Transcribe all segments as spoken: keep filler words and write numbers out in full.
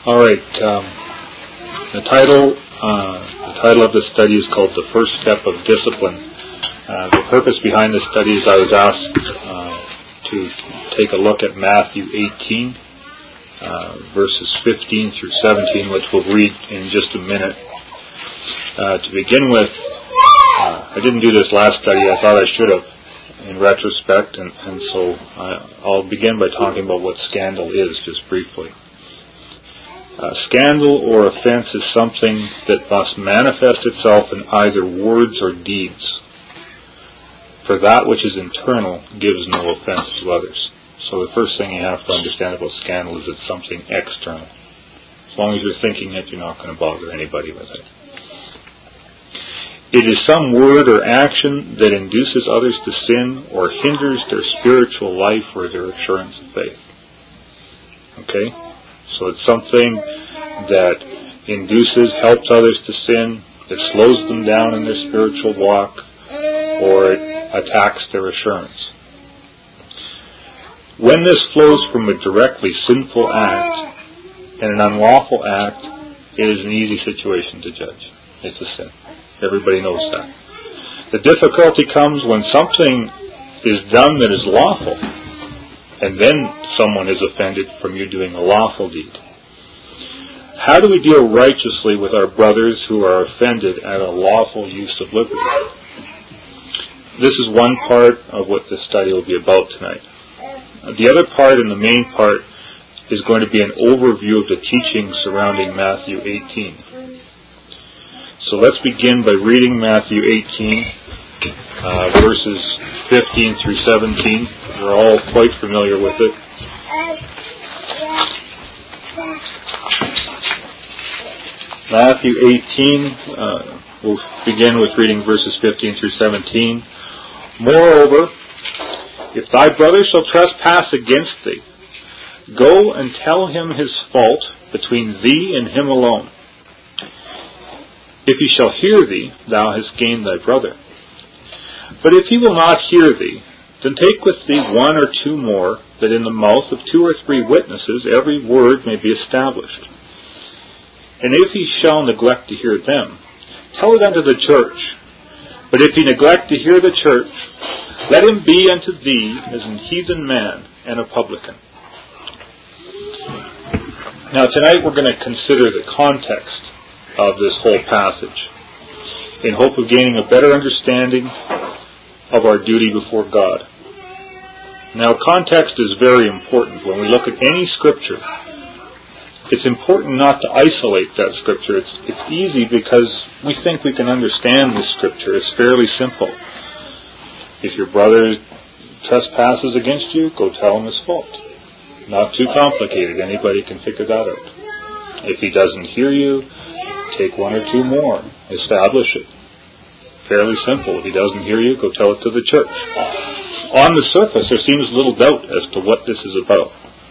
All right. Um, the title, uh, the title of the study is called "The First Step of Discipline." Uh, the purpose behind the study is I was asked uh, to take a look at Matthew eighteen, uh, verses fifteen through seventeen, which we'll read in just a minute. Uh, to begin with, uh, I didn't do this last study. I thought I should have, in retrospect, and, and so I, I'll begin by talking about what scandal is, just briefly. Uh, scandal or offense is something that must manifest itself in either words or deeds. For that which is internal gives no offense to others. So the first thing you have to understand about scandal is it's something external. As long as you're thinking it, you're not going to bother anybody with it. It is some word or action that induces others to sin or hinders their spiritual life or their assurance of faith. Okay? So it's something that induces, helps others to sin, it slows them down in their spiritual walk, or it attacks their assurance. When this flows from a directly sinful act and an unlawful act, it is an easy situation to judge. It's a sin. Everybody knows that. The difficulty comes when something is done that is lawful, and then someone is offended from you doing a lawful deed. How do we deal righteously with our brothers who are offended at a lawful use of liberty? This is one part of what this study will be about tonight. The other part, and the main part, is going to be an overview of the teaching surrounding Matthew eighteen. So let's begin by reading Matthew eighteen, uh, verses fifteen through seventeen. We're all quite familiar with it. Matthew eighteen, uh, we'll begin with reading verses fifteen through seventeen. Moreover, if thy brother shall trespass against thee, go and tell him his fault between thee and him alone. If he shall hear thee, thou hast gained thy brother. But if he will not hear thee, then take with thee one or two more, that in the mouth of two or three witnesses every word may be established. And if he shall neglect to hear them, tell it unto the church. But if he neglect to hear the church, let him be unto thee as an heathen man and a publican. Now tonight we're going to consider the context of this whole passage, in hope of gaining a better understanding of our duty before God. Now, context is very important. When we look at any scripture, it's important not to isolate that scripture. It's, it's easy because we think we can understand this scripture. It's fairly simple. If your brother trespasses against you, go tell him his fault. Not too complicated. Anybody can figure that out. If he doesn't hear you, take one or two more. Establish it. Fairly simple. If he doesn't hear you, go tell it to the church. On the surface, there seems little doubt as to what this is about.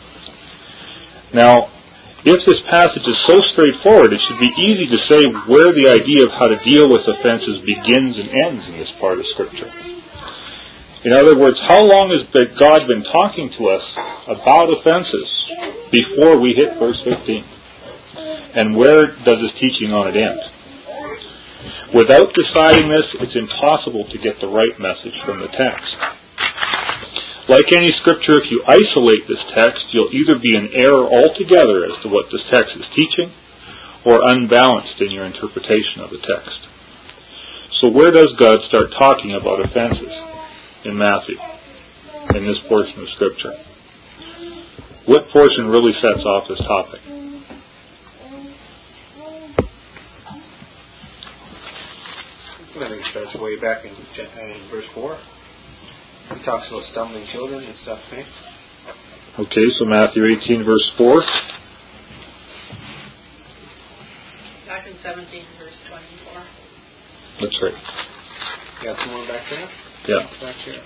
Now, if this passage is so straightforward, it should be easy to say where the idea of how to deal with offenses begins and ends in this part of Scripture. In other words, how long has God been talking to us about offenses before we hit verse fifteen? And where does his teaching on it end? Without deciding this, it's impossible to get the right message from the text. Like any scripture, if you isolate this text, you'll either be in error altogether as to what this text is teaching, or unbalanced in your interpretation of the text. So where does God start talking about offenses in Matthew, in this portion of Scripture? What portion really sets off this topic? I think it starts way back in, in verse four. He talks about stumbling children and stuff, right? Okay, so Matthew eighteen, verse four. Back in seventeen, verse twenty-four. That's right. Got some more back there? Yeah. Back here.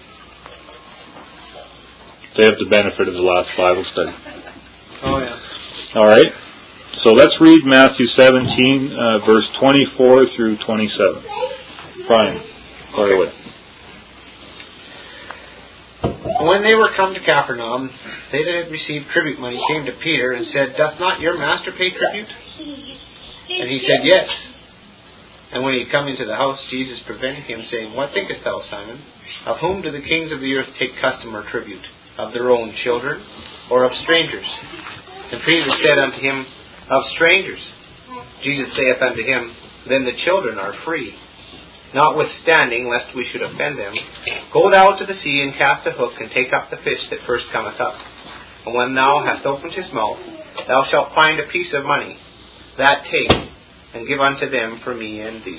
They have the benefit of the last Bible study. Oh, yeah. All right. So let's read Matthew seventeen, uh, verse twenty-four through twenty-seven. Brian, fire away. When they were come to Capernaum, they that had received tribute money came to Peter and said, Doth not your master pay tribute? And he said, Yes. And when he had come into the house, Jesus prevented him, saying, What thinkest thou, Simon? Of whom do the kings of the earth take custom or tribute? Of their own children, or of strangers? And Peter said unto him, Of strangers. Jesus saith unto him, Then the children are free. Notwithstanding, lest we should offend them, go thou to the sea and cast a hook, and take up the fish that first cometh up. And when thou hast opened his mouth, thou shalt find a piece of money. That take, and give unto them for me and thee.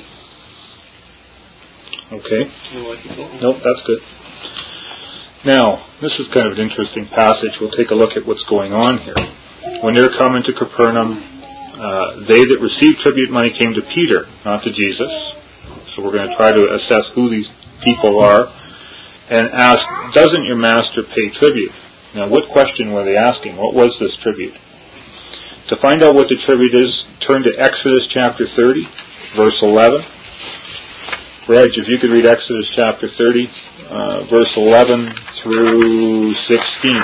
Okay. Nope, that's good. Now, this is kind of an interesting passage. We'll take a look at what's going on here. When they're coming to Capernaum, uh, they that received tribute money came to Peter, not to Jesus. So we're going to try to assess who these people are and ask, doesn't your master pay tribute? Now, what question were they asking? What was this tribute? To find out what the tribute is, turn to Exodus chapter thirty, verse eleven. Reg, if you could read Exodus chapter thirty, uh, verse eleven through sixteen.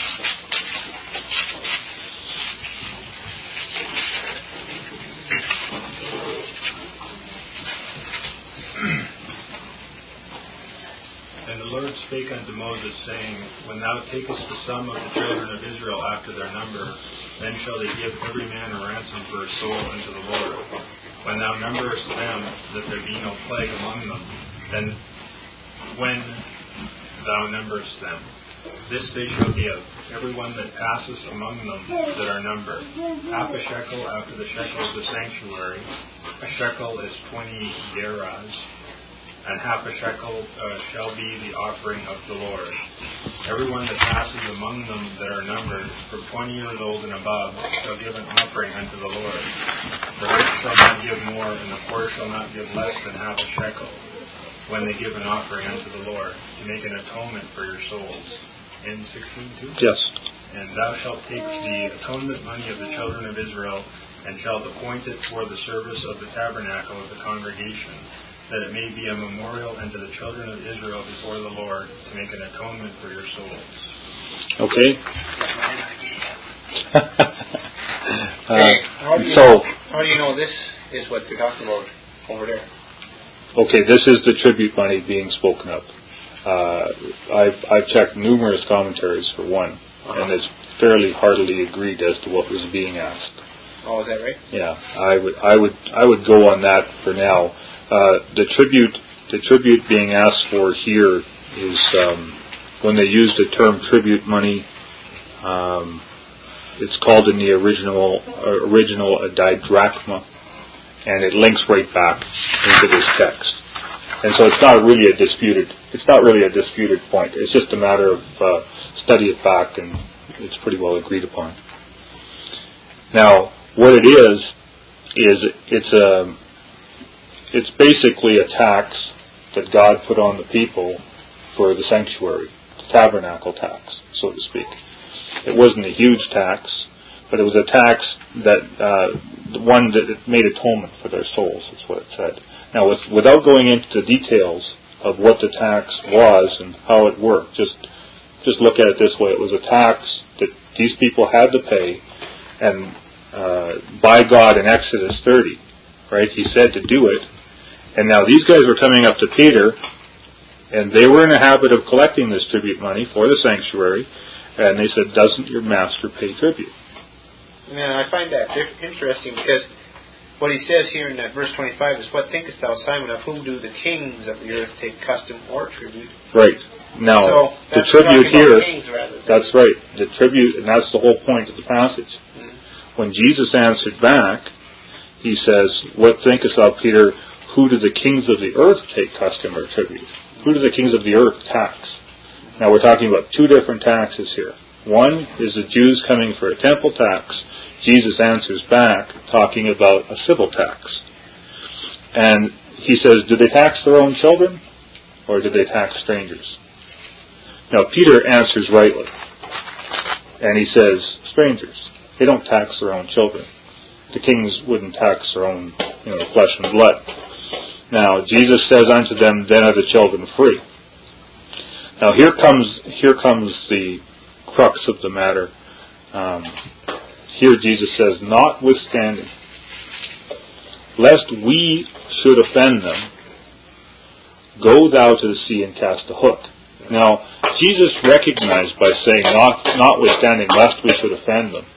And the Lord spake unto Moses, saying, When thou takest the sum of the children of Israel after their number, then shall they give every man a ransom for a soul unto the Lord. When thou numberest them, that there be no plague among them, then when thou numberest them, this they shall give, every one that passeth among them that are numbered, half a shekel after the shekel of the sanctuary. A shekel is twenty gerahs, and half a shekel uh, shall be the offering of the Lord. Every one that passes among them that are numbered, from twenty years old and above, shall give an offering unto the Lord. The rich shall not give more, and the poor shall not give less than half a shekel, when they give an offering unto the Lord, to make an atonement for your souls. In sixteen two? Yes. And thou shalt take the atonement money of the children of Israel, and shalt appoint it for the service of the tabernacle of the congregation, that it may be a memorial unto the children of Israel before the Lord, to make an atonement for your souls. Okay. uh, hey, how do you so, know, how do you know this is what they're talking about over there? Okay, this is the tribute money being spoken of. Uh, I've, I've checked numerous commentaries for one, uh-huh. and it's fairly heartily agreed as to what was being asked. Oh, is that right? Yeah, I would, I would, I would go on that for now. Uh, the tribute, the tribute being asked for here is um, when they use the term tribute money. Um, it's called in the original, uh, original a didrachma, and it links right back into this text. And so it's not really a disputed, it's not really a disputed point. It's just a matter of uh, study of fact, and it's pretty well agreed upon. Now, what it is is it's a, it's basically a tax that God put on the people for the sanctuary, the tabernacle tax, so to speak. It wasn't a huge tax, but it was a tax that uh, one that made atonement for their souls. That's what it said. Now, with, without going into the details of what the tax was and how it worked, just just look at it this way: it was a tax that these people had to pay, and uh, by God in Exodus thirty, right? He said to do it, and now these guys were coming up to Peter, and they were in the habit of collecting this tribute money for the sanctuary, and they said, "Doesn't your master pay tribute?" Yeah, I find that interesting because what he says here in that verse twenty-five is, "What thinkest thou, Simon, of whom do the kings of the earth take custom or tribute?" Right. Now, so the tribute here, kings, that's right, the tribute, and that's the whole point of the passage. Mm-hmm. When Jesus answered back, he says, "What thinkest thou, Peter, who do the kings of the earth take custom or tribute? Who do the kings of the earth tax?" Now, we're talking about two different taxes here. One is the Jews coming for a temple tax. Jesus answers back talking about a civil tax. And he says, do they tax their own children or do they tax strangers? Now, Peter answers rightly. And he says, strangers. They don't tax their own children. The kings wouldn't tax their own, you know, flesh and blood. Now, Jesus says unto them, then are the children free. Now here comes here comes the crux of the matter. Um, here Jesus says, notwithstanding, lest we should offend them, go thou to the sea and cast a hook. Now, Jesus recognized by saying, not, notwithstanding, lest we should offend them,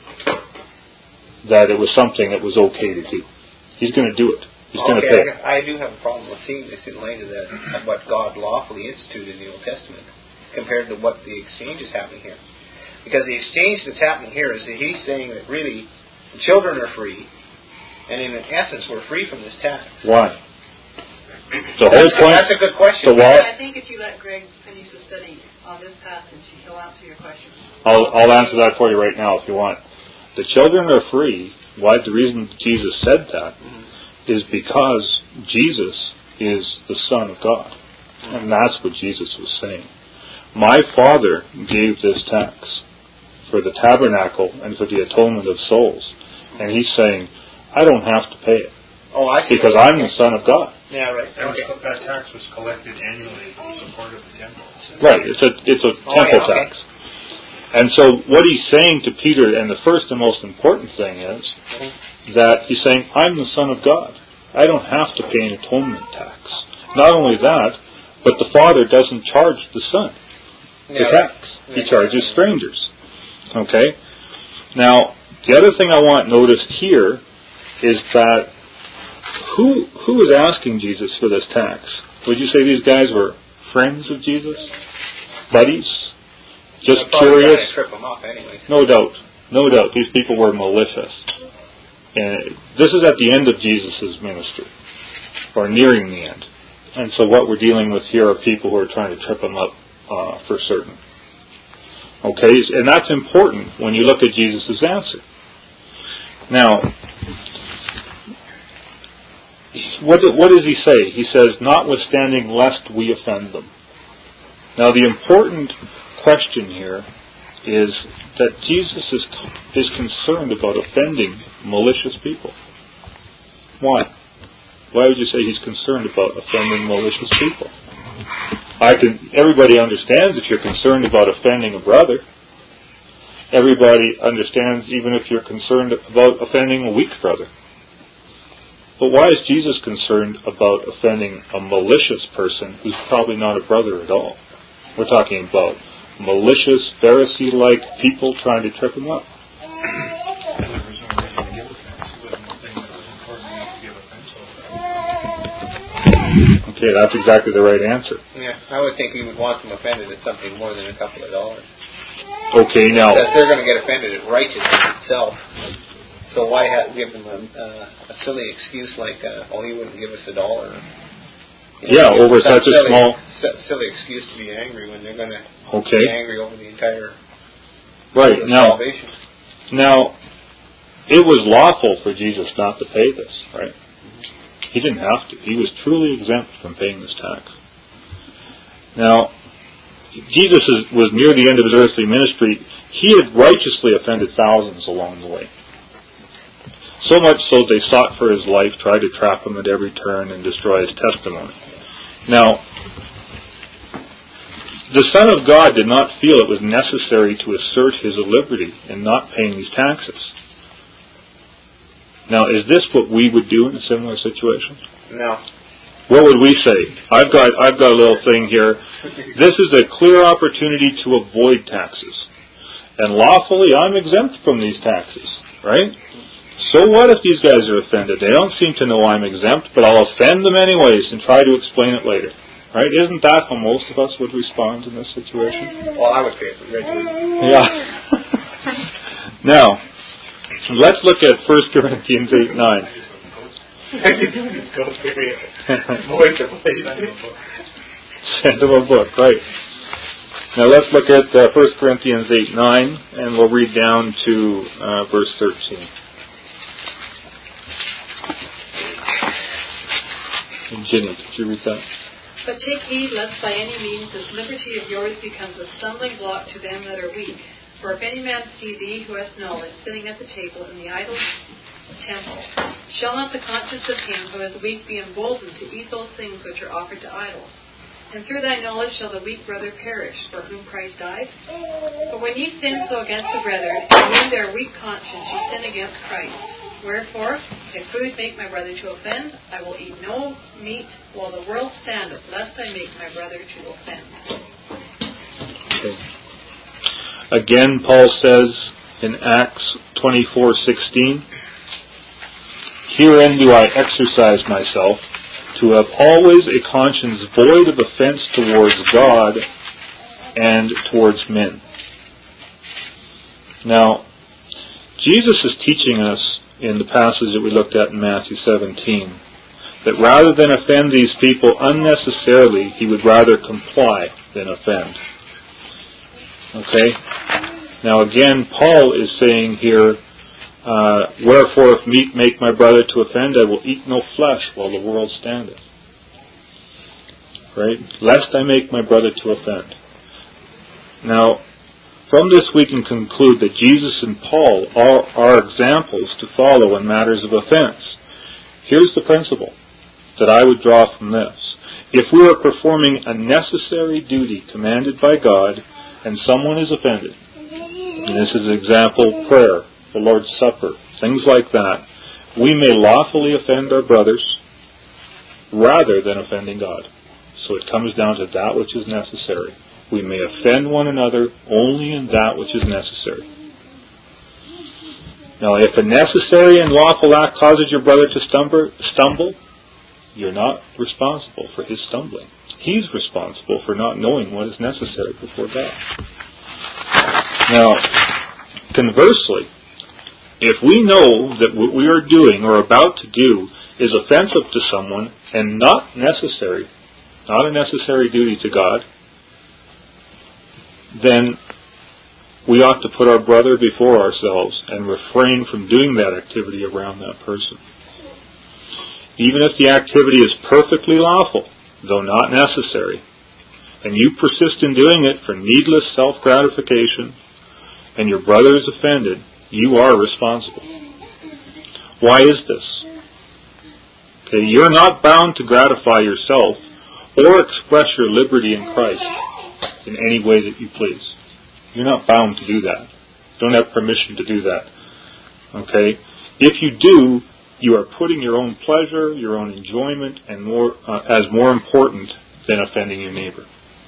that it was something that was okay to do. He's going to do it. He's going to okay, pay. I, I do have a problem with seeing this in light of, the, of what God lawfully instituted in the Old Testament compared to what the exchange is happening here. Because the exchange that's happening here is that he's saying that really the children are free, and in essence we're free from this tax. Why? The that's, whole point. That's a good question. I think if you let Greg finish the study on this passage, he'll answer your question. I'll, I'll answer that for you right now if you want. The children are free. Why? The reason Jesus said that mm-hmm. is because Jesus is the Son of God. Mm-hmm. And that's what Jesus was saying. My Father gave this tax for the tabernacle and for the atonement of souls. And he's saying, I don't have to pay it. Oh, I see. Because I'm the Son of God. Yeah, right. That, was, that tax was collected annually for the support of the temple. Right. It's a it's a oh, temple yeah, okay. tax. And so what he's saying to Peter, and the first and most important thing is that he's saying, I'm the Son of God. I don't have to pay an atonement tax. Not only that, but the Father doesn't charge the Son the yeah, tax. Right. He charges strangers. Okay? Now, the other thing I want noticed here is that who who was asking Jesus for this tax? Would you say these guys were friends of Jesus? Buddies? Just curious? To trip them up anyway. No doubt. No doubt. These people were malicious. And this is at the end of Jesus' ministry, or nearing the end. And so what we're dealing with here are people who are trying to trip him up uh, for certain. Okay? And that's important when you look at Jesus' answer. Now, what, what does he say? He says, notwithstanding lest we offend them. Now the important question here is that Jesus is is concerned about offending malicious people. Why? Why would you say he's concerned about offending malicious people? I can. Everybody understands if you're concerned about offending a brother. Everybody understands even if you're concerned about offending a weak brother. But why is Jesus concerned about offending a malicious person who's probably not a brother at all? We're talking about malicious, Pharisee-like people trying to trip him up. Okay, that's exactly the right answer. Yeah, I would think he would want them offended at something more than a couple of dollars. Okay, now... Because they're going to get offended at righteousness itself. So why have, give them a, uh, a silly excuse like, uh, oh, he wouldn't give us a dollar? You know, yeah, over such silly, a small... silly excuse to be angry when they're going to okay. be angry over the entire right. now, salvation. Now, it was lawful for Jesus not to pay this, right? Mm-hmm. He didn't have to. He was truly exempt from paying this tax. Now, Jesus is, was near the end of his earthly ministry. He had righteously offended thousands along the way. So much so they sought for his life, tried to trap him at every turn, and destroy his testimony. Now, the Son of God did not feel it was necessary to assert his liberty in not paying these taxes. Now, is this what we would do in a similar situation? No. What would we say? I've got I've got a little thing here. This is a clear opportunity to avoid taxes. And lawfully, I'm exempt from these taxes, right? So what if these guys are offended? They don't seem to know I'm exempt, but I'll offend them anyways and try to explain it later. Right? Isn't that how most of us would respond in this situation? Well, I would say it regularly. Yeah. Now, let's look at First Corinthians eight nine. Send him a book, right. Now let's look at uh, First Corinthians eight nine, and we'll read down to uh, verse thirteen. And Jenny, could you read that? But take heed lest by any means this liberty of yours becomes a stumbling block to them that are weak. For if any man see thee who hast knowledge sitting at the table in the idol's temple, shall not the conscience of him who is weak be emboldened to eat those things which are offered to idols? And through thy knowledge shall the weak brother perish, for whom Christ died? But when ye sin so against the brethren, and in their weak conscience ye sin against Christ. Wherefore, if food make my brother to offend, I will eat no meat while the world standeth, lest I make my brother to offend. Okay. Again, Paul says in Acts twenty-four sixteen, herein do I exercise myself, to have always a conscience void of offense towards God and towards men. Now, Jesus is teaching us in the passage that we looked at in Matthew seventeen, that rather than offend these people unnecessarily, he would rather comply than offend. Okay? Now again, Paul is saying here, Uh, wherefore, if meat make my brother to offend, I will eat no flesh while the world standeth. Right? Lest I make my brother to offend. Now, from this we can conclude that Jesus and Paul are, are examples to follow in matters of offense. Here's the principle that I would draw from this. If we are performing a necessary duty commanded by God, and someone is offended, and this is an example, prayer, the Lord's Supper, things like that, we may lawfully offend our brothers rather than offending God. So it comes down to that which is necessary. We may offend one another only in that which is necessary. Now, if a necessary and lawful act causes your brother to stumble, stumble, you're not responsible for his stumbling. He's responsible for not knowing what is necessary before God. Now, conversely, if we know that what we are doing or about to do is offensive to someone and not necessary, not a necessary duty to God, then we ought to put our brother before ourselves and refrain from doing that activity around that person. Even if the activity is perfectly lawful, though not necessary, and you persist in doing it for needless self-gratification, and your brother is offended, you are responsible. Why is this? Okay, you're not bound to gratify yourself or express your liberty in Christ in any way that you please. You're not bound to do that. You don't have permission to do that. Okay? If you do, you are putting your own pleasure, your own enjoyment, and more uh, as more important than offending your neighbor.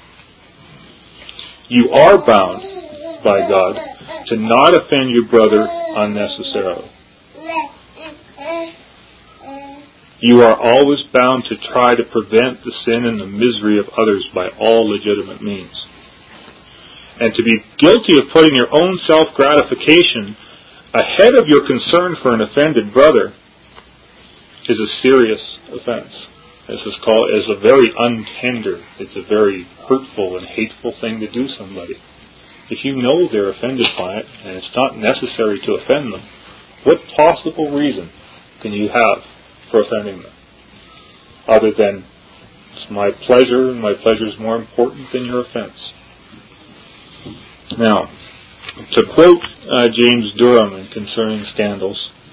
You are bound by God to not offend your brother unnecessarily. You are always bound to try to prevent the sin and the misery of others by all legitimate means. And to be guilty of putting your own self-gratification ahead of your concern for an offended brother is a serious offense. This is called is a very untender, it's a very hurtful and hateful thing to do somebody. If you know they're offended by it, and it's not necessary to offend them, what possible reason can you have for offending them? Other than, it's my pleasure, and my pleasure is more important than your offense. Now, to quote uh, James Durham in Concerning Scandals,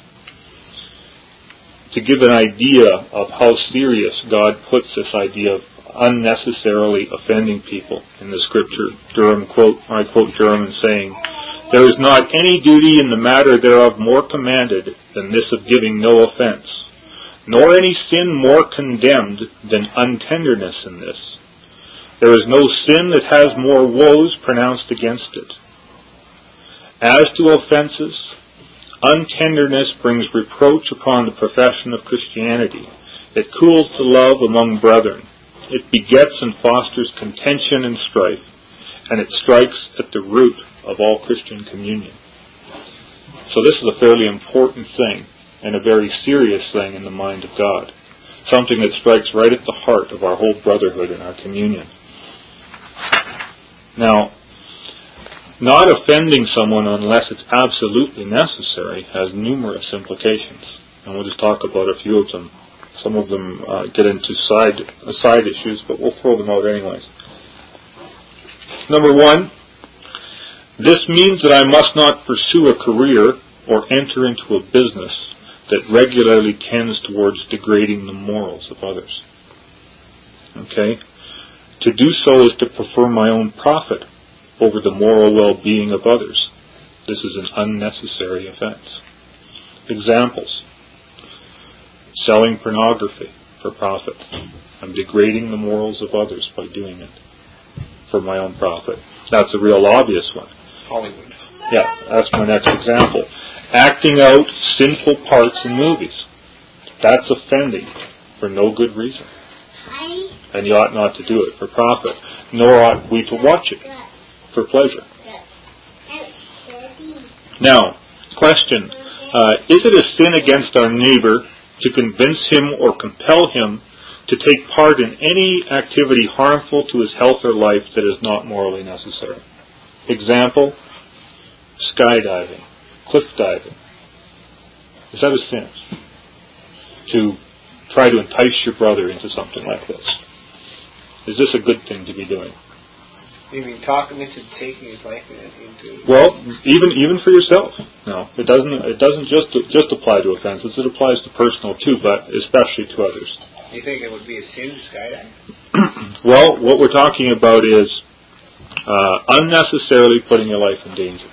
to give an idea of how serious God puts this idea of unnecessarily offending people in the Scripture, Durham quote, I quote Durham in saying, "There is not any duty in the matter thereof more commanded than this of giving no offense, nor any sin more condemned than untenderness in this. There is no sin that has more woes pronounced against it. As to offenses, untenderness brings reproach upon the profession of Christianity. It cools the love among brethren. It begets and fosters contention and strife, and it strikes at the root of all Christian communion." So this is a fairly important thing, and a very serious thing in the mind of God. Something that strikes right at the heart of our whole brotherhood and our communion. Now, not offending someone unless it's absolutely necessary has numerous implications. And we'll just talk about a few of them. Some of them uh, get into side uh, side issues, but we'll throw them out anyways. Number one, this means that I must not pursue a career or enter into a business that regularly tends towards degrading the morals of others. Okay? To do so is to prefer my own profit over the moral well-being of others. This is an unnecessary offense. Examples. Selling pornography for profit. I'm degrading the morals of others by doing it for my own profit. That's a real obvious one. Hollywood. Yeah, that's my next example. Acting out sinful parts in movies. That's offending for no good reason. And you ought not to do it for profit. Nor ought we to watch it for pleasure. Now, question. Uh, is it a sin against our neighbor to convince him or compel him to take part in any activity harmful to his health or life that is not morally necessary? Example, skydiving, cliff diving. Is that a sin? To try to entice your brother into something like this. Is this a good thing to be doing? You mean talk him into taking his life into... Well, even even for yourself. No, it doesn't. It doesn't just just apply to offenses. It applies to personal too, but especially to others. You think it would be a sin to skydive? Well, what we're talking about is uh, unnecessarily putting your life in danger.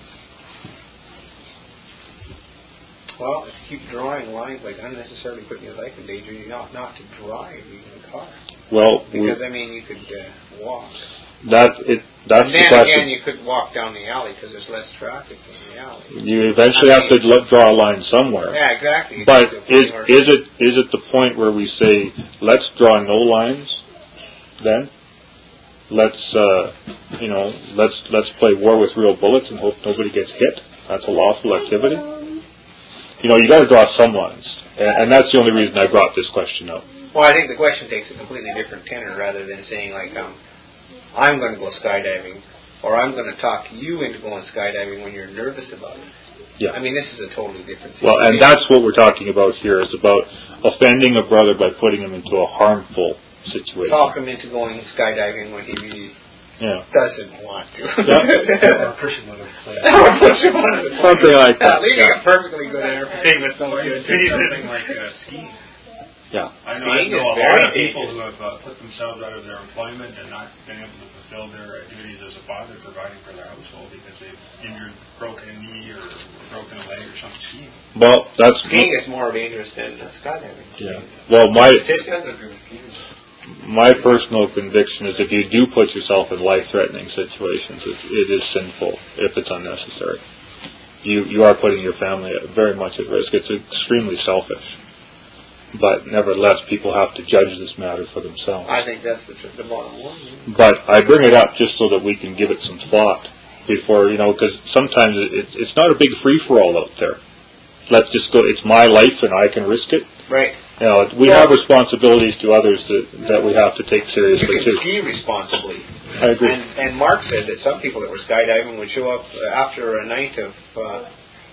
Well, if you keep drawing lines like unnecessarily putting your life in danger, you ought not to drive even a car. Well, because I mean, you could uh, walk. That it. That's and then the question. again, you could walk down the alley because there's less traffic in the alley. You eventually I have mean, to l- draw a line somewhere. Yeah, exactly. But is, is it is it the point where we say, let's draw no lines? Then let's uh, you know let's let's play war with real bullets and hope nobody gets hit. That's a lawful activity. You know, you got to draw some lines, and, and that's the only reason I brought this question up. Well, I think the question takes a completely different tenor rather than saying like, um, I'm going to go skydiving, or I'm going to talk you into going skydiving when you're nervous about it. Yeah. I mean, this is a totally different situation. Well, and that's what we're talking about here, is about offending a brother by putting him into a harmful situation. Talk him into going skydiving when he really yeah. doesn't want to. Yeah. Or push him out of the plane. Or push him out of the plane. Something like that. Yeah, leaving yeah. a perfectly good airplane with no good reason. Something like uh, skiing. Yeah. I know, I know a lot of people who have uh, put themselves out of their employment and not been able to fulfill their duties as a father, providing for their household because they've injured, broken a knee or broken a leg or something skiing. Well, that's skiing is more dangerous than uh, skydiving. Yeah. Well, my my personal conviction is if you do put yourself in life-threatening situations, it, it is sinful if it's unnecessary. You you are putting your family very much at risk. It's extremely selfish. But nevertheless, people have to judge this matter for themselves. I think that's the, the bottom line. But I bring it up just so that we can give it some thought before, you know, because sometimes it, it's not a big free-for-all out there. Let's just go, it's my life and I can risk it. Right. You know, we well, have responsibilities to others that, that we have to take seriously, you can too. ski responsibly. I agree. And, and Mark said that some people that were skydiving would show up after a night of... Uh,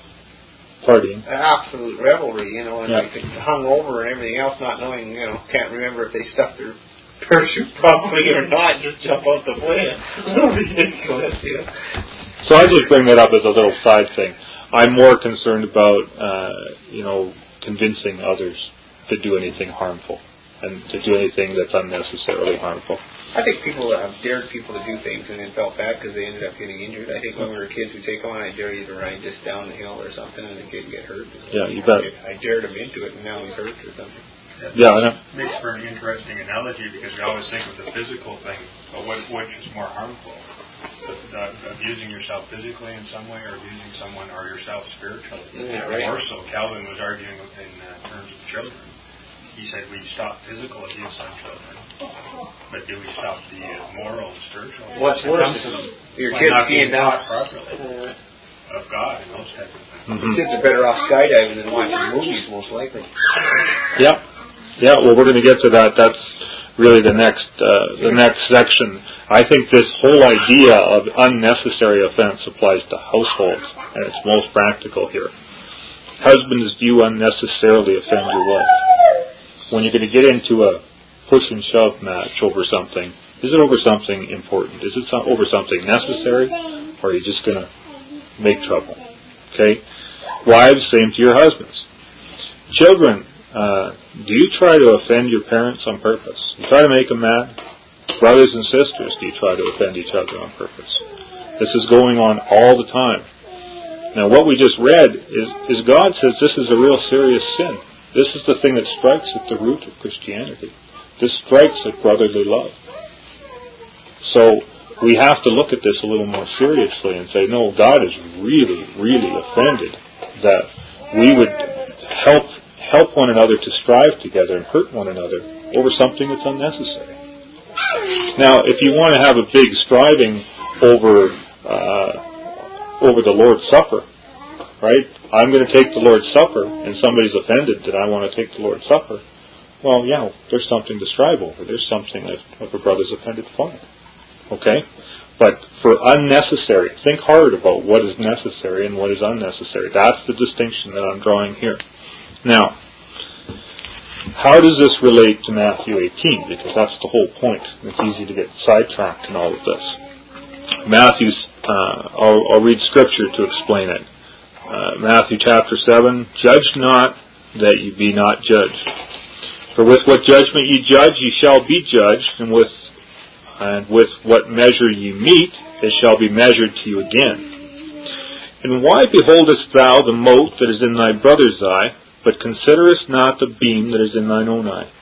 partying. Absolute revelry, you know, and yeah. like hung over and everything else, not knowing, you know, can't remember if they stuffed their parachute properly or not, just jump out the plane. Ridiculous, you know. So I just bring that up as a little side thing. I'm more concerned about, uh, you know, convincing others to do anything harmful and to do anything that's unnecessarily harmful. I think people have dared people to do things and then felt bad because they ended up getting injured. I think when we were kids, we'd say, come on, I dare you to ride just down the hill or something, and the kid get hurt. Yeah, you bet. I dared him into it, and now he's hurt or something. Yeah, I know. Makes for an interesting analogy because we always think of the physical thing, but what, which is more harmful? The, the, abusing yourself physically in some way or abusing someone or yourself spiritually. Yeah, right. More so, Calvin was arguing in uh, terms of children. He said we stop physical abuse on children, but do we stop the uh, moral and spiritual abuse? What's worse, your kids skiing down properly uh, of God and those type of things. Mm-hmm. Kids are better off skydiving than watching movies, most likely. Yeah, yeah. Well, we're going to get to that. That's really the next uh, the next section. I think this whole idea of unnecessary offense applies to households, and it's most practical here. Husbands, do you unnecessarily offend your wife? When you're going to get into a push and shove match over something, is it over something important? Is it over something necessary? Or are you just going to make trouble? Okay? Wives, same to your husbands. Children, uh, do you try to offend your parents on purpose? You try to make them mad? Brothers and sisters, do you try to offend each other on purpose? This is going on all the time. Now, what we just read is, is God says this is a real serious sin. This is the thing that strikes at the root of Christianity. This strikes at brotherly love. So we have to look at this a little more seriously and say, no, God is really, really offended that we would help help one another to strive together and hurt one another over something that's unnecessary. Now, if you want to have a big striving over uh, over the Lord's Supper, right? I'm going to take the Lord's Supper, and somebody's offended that I want to take the Lord's Supper. Well, yeah, there's something to strive over. There's something that if a brother's offended, fine. Okay? But for unnecessary, think hard about what is necessary and what is unnecessary. That's the distinction that I'm drawing here. Now, how does this relate to Matthew eighteen? Because that's the whole point. It's easy to get sidetracked in all of this. Matthew's, uh, I'll, I'll read Scripture to explain it. Uh, Matthew chapter seven, judge not that you be not judged. For with what judgment ye judge, ye shall be judged, and with and with what measure ye meet, it shall be measured to you again. And why beholdest thou the mote that is in thy brother's eye, but considerest not the beam that is in thine own eye?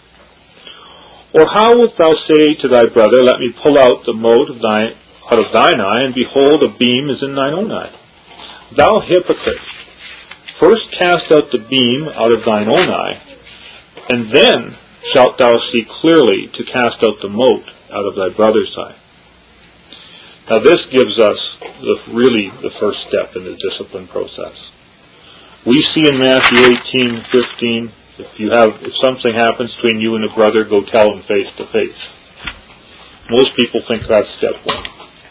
Or how wilt thou say to thy brother, let me pull out the mote of thy, out of thine eye, and behold, a beam is in thine own eye? Thou hypocrite, first cast out the beam out of thine own eye, and then shalt thou see clearly to cast out the mote out of thy brother's eye. Now this gives us the, really the first step in the discipline process. We see in Matthew eighteen fifteen, if you have if something happens between you and a brother, go tell him face to face. Most people think that's step one.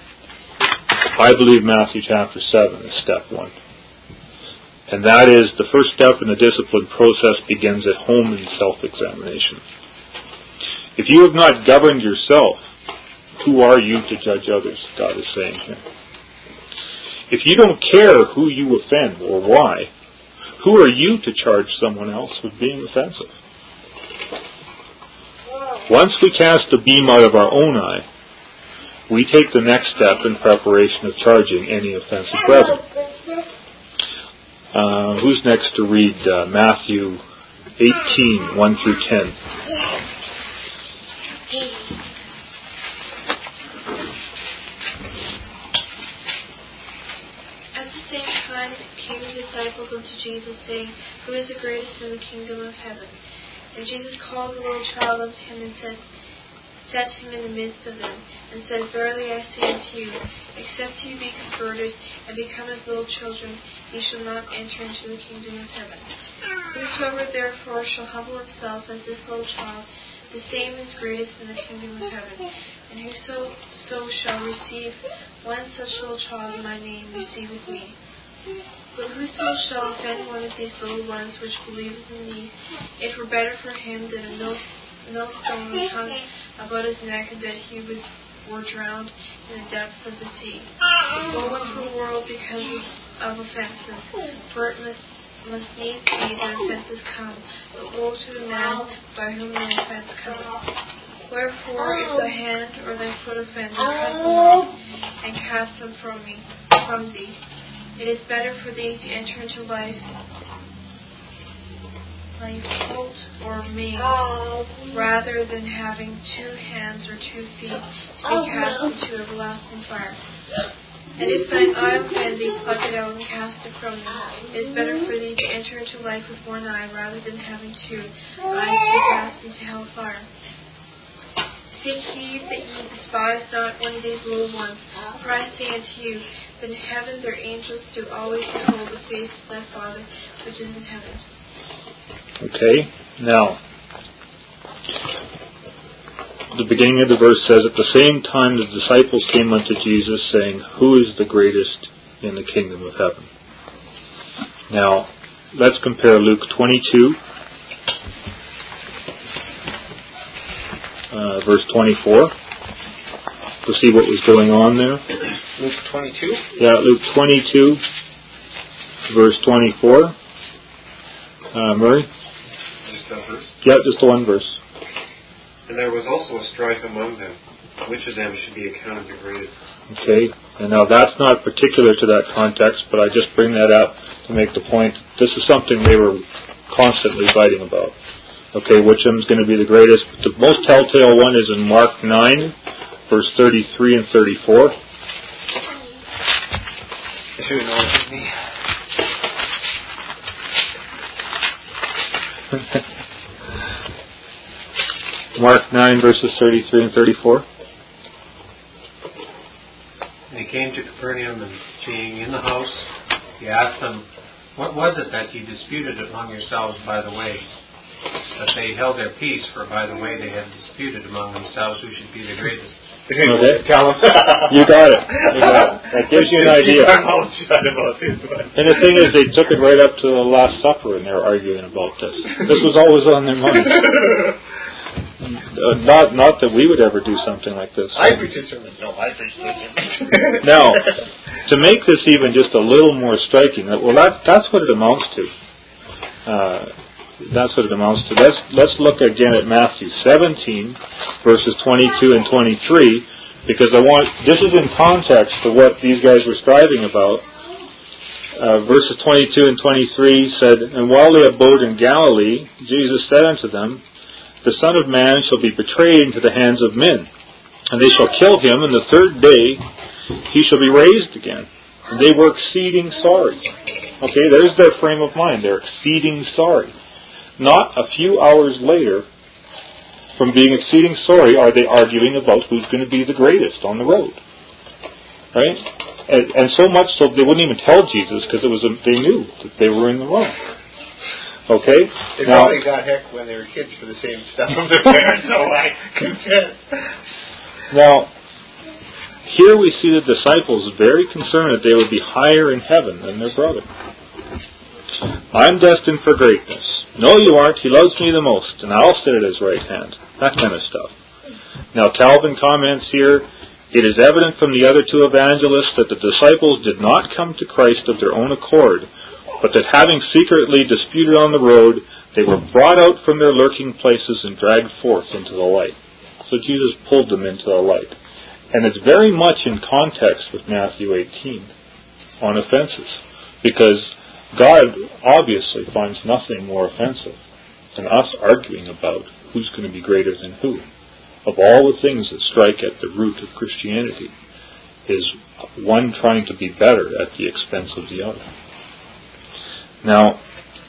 I believe Matthew chapter seven is step one. And that is the first step in the discipline process begins at home in self-examination. If you have not governed yourself, who are you to judge others? God is saying here. If you don't care who you offend or why, who are you to charge someone else with being offensive? Once we cast the beam out of our own eye, we take the next step in preparation of charging any offensive brethren. Uh, who's next to read uh, Matthew eighteen, one through ten? At the same time came the disciples unto Jesus, saying, who is the greatest in the kingdom of heaven? And Jesus called the little child unto him, and said, set him in the midst of them, and said, verily I say unto you, except ye be converted, and become as little children, ye shall not enter into the kingdom of heaven. Whosoever therefore shall humble himself as this little child, the same is greatest in the kingdom of heaven. And whoso so shall receive one such little child in my name, receiveth me. But whoso shall offend one of these little ones which believeth in me, it were better for him that a mill, millstone was hung about his neck, and that he was were drowned in the depths of the sea. Woe unto the world because of offenses, for it must must needs be that offenses come, but woe to the man by whom the offense cometh. Wherefore, if thy hand or thy foot offend thee, cut them off, and cast them from me, from thee. It is better for thee to enter into life, life colt or maimed, rather than having two hands or two feet to be cast into everlasting fire. And if thine eye offend thee, pluck it out and cast it from thee. It is better for thee to enter into life with one eye, rather than having two eyes to be cast into hell fire. Take heed that ye despise not one of these little ones, for I say unto you, that in heaven their angels do always behold the face of thy Father which is in heaven. Okay, now, the beginning of the verse says, at the same time the disciples came unto Jesus, saying, who is the greatest in the kingdom of heaven? Now, let's compare Luke twenty-two, uh, verse twenty-four, to see what was going on there. Luke twenty-two? Yeah, Luke twenty-two, verse twenty-four. Uh, Murray? Just that verse? Yeah, just the one verse. And there was also a strife among them, which of them should be accounted the greatest. Okay, and now that's not particular to that context, but I just bring that up to make the point. This is something they were constantly fighting about. Okay, which of them is going to be the greatest? The most telltale one is in Mark nine, verse thirty-three and thirty-four. I should have known it was me. Mark nine, verses thirty-three and thirty-four. And he came to Capernaum, and being in the house, he asked them, "What was it that you disputed among yourselves by the way?" But they held their peace, for by the way they had disputed among themselves who should be the greatest. Okay. Tell them. You got it. You got it. That gives you an idea. And the thing is, they took it right up to the Last Supper, and they were arguing about this. This was always on their mind. Uh, not, not that we would ever do something like this. I preach a sermon. No, I preach a sermon. Now, to make this even just a little more striking, well, that, that's what it amounts to. Uh, that's what it amounts to. Let's let's look again at Matthew seventeen, verses twenty-two and twenty-three, because I want this is in context to what these guys were striving about. Uh, verses twenty-two and twenty-three said, "And while they abode in Galilee, Jesus said unto them, The Son of Man shall be betrayed into the hands of men, and they shall kill him, and the third day he shall be raised again. And they were exceeding sorry." Okay, there's their frame of mind. They're exceeding sorry. Not a few hours later, from being exceeding sorry, are they arguing about who's going to be the greatest on the road. Right? And, and so much so they wouldn't even tell Jesus, because it was a, they knew that they were in the wrong. Okay? They now, probably got heck when they were kids for the same stuff from their parents, so I confess. Now, here we see the disciples very concerned that they would be higher in heaven than their brother. "I'm destined for greatness." "No, you aren't. He loves me the most, and I'll sit at his right hand." That kind of stuff. Now, Calvin comments here, "It is evident from the other two evangelists that the disciples did not come to Christ of their own accord, but that having secretly disputed on the road, they were brought out from their lurking places and dragged forth into the light." So Jesus pulled them into the light. And it's very much in context with Matthew eighteen on offenses. Because God obviously finds nothing more offensive than us arguing about who's going to be greater than who. Of all the things that strike at the root of Christianity is one trying to be better at the expense of the other. Now,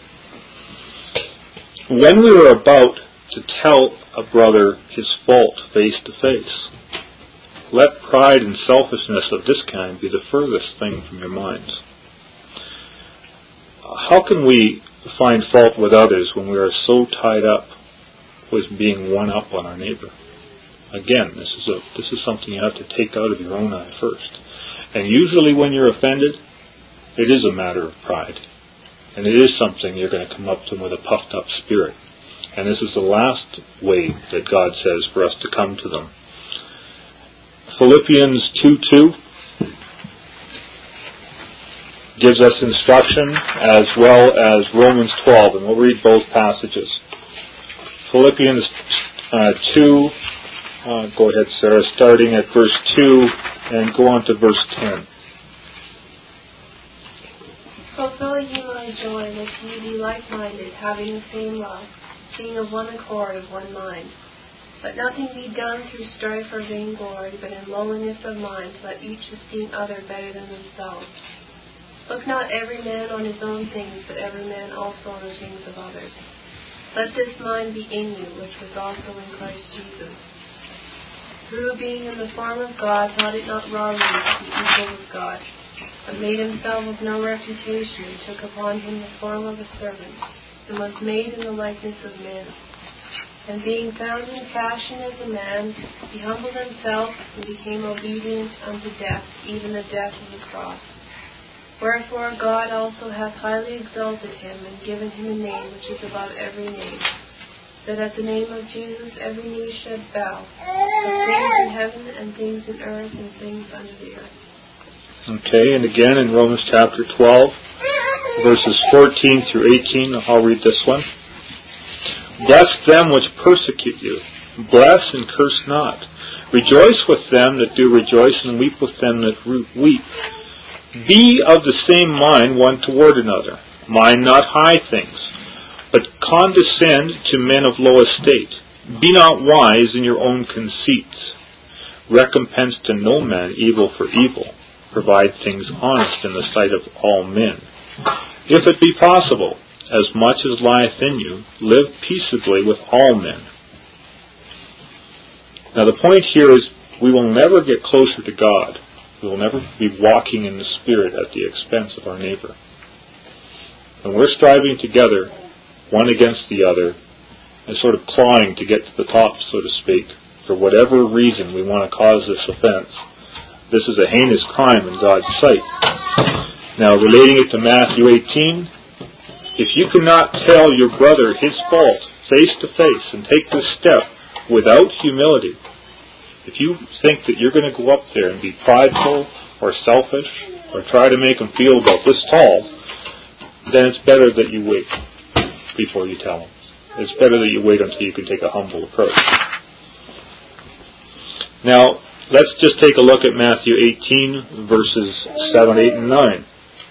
when we were about to tell a brother his fault face to face, let pride and selfishness of this kind be the furthest thing from your minds. How can we find fault with others when we are so tied up with being one up on our neighbor? Again, this is a this is something you have to take out of your own eye first. And usually when you're offended, it is a matter of pride. And it is something you're going to come up to with a puffed up spirit. And this is the last way that God says for us to come to them. Philippians two two gives us instruction, as well as Romans twelve, and we'll read both passages. Philippians uh, two, uh, go ahead, Sarah, starting at verse two and go on to verse ten. "Fulfill ye my joy, that ye be like-minded, having the same love, being of one accord, of one mind. Let nothing be done through strife or vainglory, but in lowliness of mind let each esteem other better than themselves. Look not every man on his own things, but every man also on the things of others. Let this mind be in you, which was also in Christ Jesus, who, being in the form of God, thought it not robbery to be equal with God, but made himself of no reputation, and took upon him the form of a servant, and was made in the likeness of men. And being found in fashion as a man, he humbled himself, and became obedient unto death, even the death of the cross. Wherefore God also hath highly exalted him, and given him a name which is above every name, that at the name of Jesus every knee should bow, of things in heaven, and things in earth, and things under the earth." Okay, and again in Romans chapter twelve, verses fourteen through eighteen, I'll read this one. "Bless them which persecute you. Bless and curse not. Rejoice with them that do rejoice, and weep with them that weep. Be of the same mind one toward another. Mind not high things, but condescend to men of low estate. Be not wise in your own conceits. Recompense to no man evil for evil. Provide things honest in the sight of all men. If it be possible, as much as lieth in you, live peaceably with all men. Now the point here is we will never get closer to God. We will never be walking in the Spirit at the expense of our neighbor. And we're striving together, one against the other, and sort of clawing to get to the top, so to speak, for whatever reason we want to cause this offense. This is a heinous crime in God's sight. Now, relating it to Matthew eighteen, if you cannot tell your brother his fault face to face and take this step without humility, if you think that you're going to go up there and be prideful or selfish or try to make him feel about this tall, then it's better that you wait before you tell him. It's better that you wait until you can take a humble approach. Now, let's just take a look at Matthew eighteen, verses seven, eight, and nine.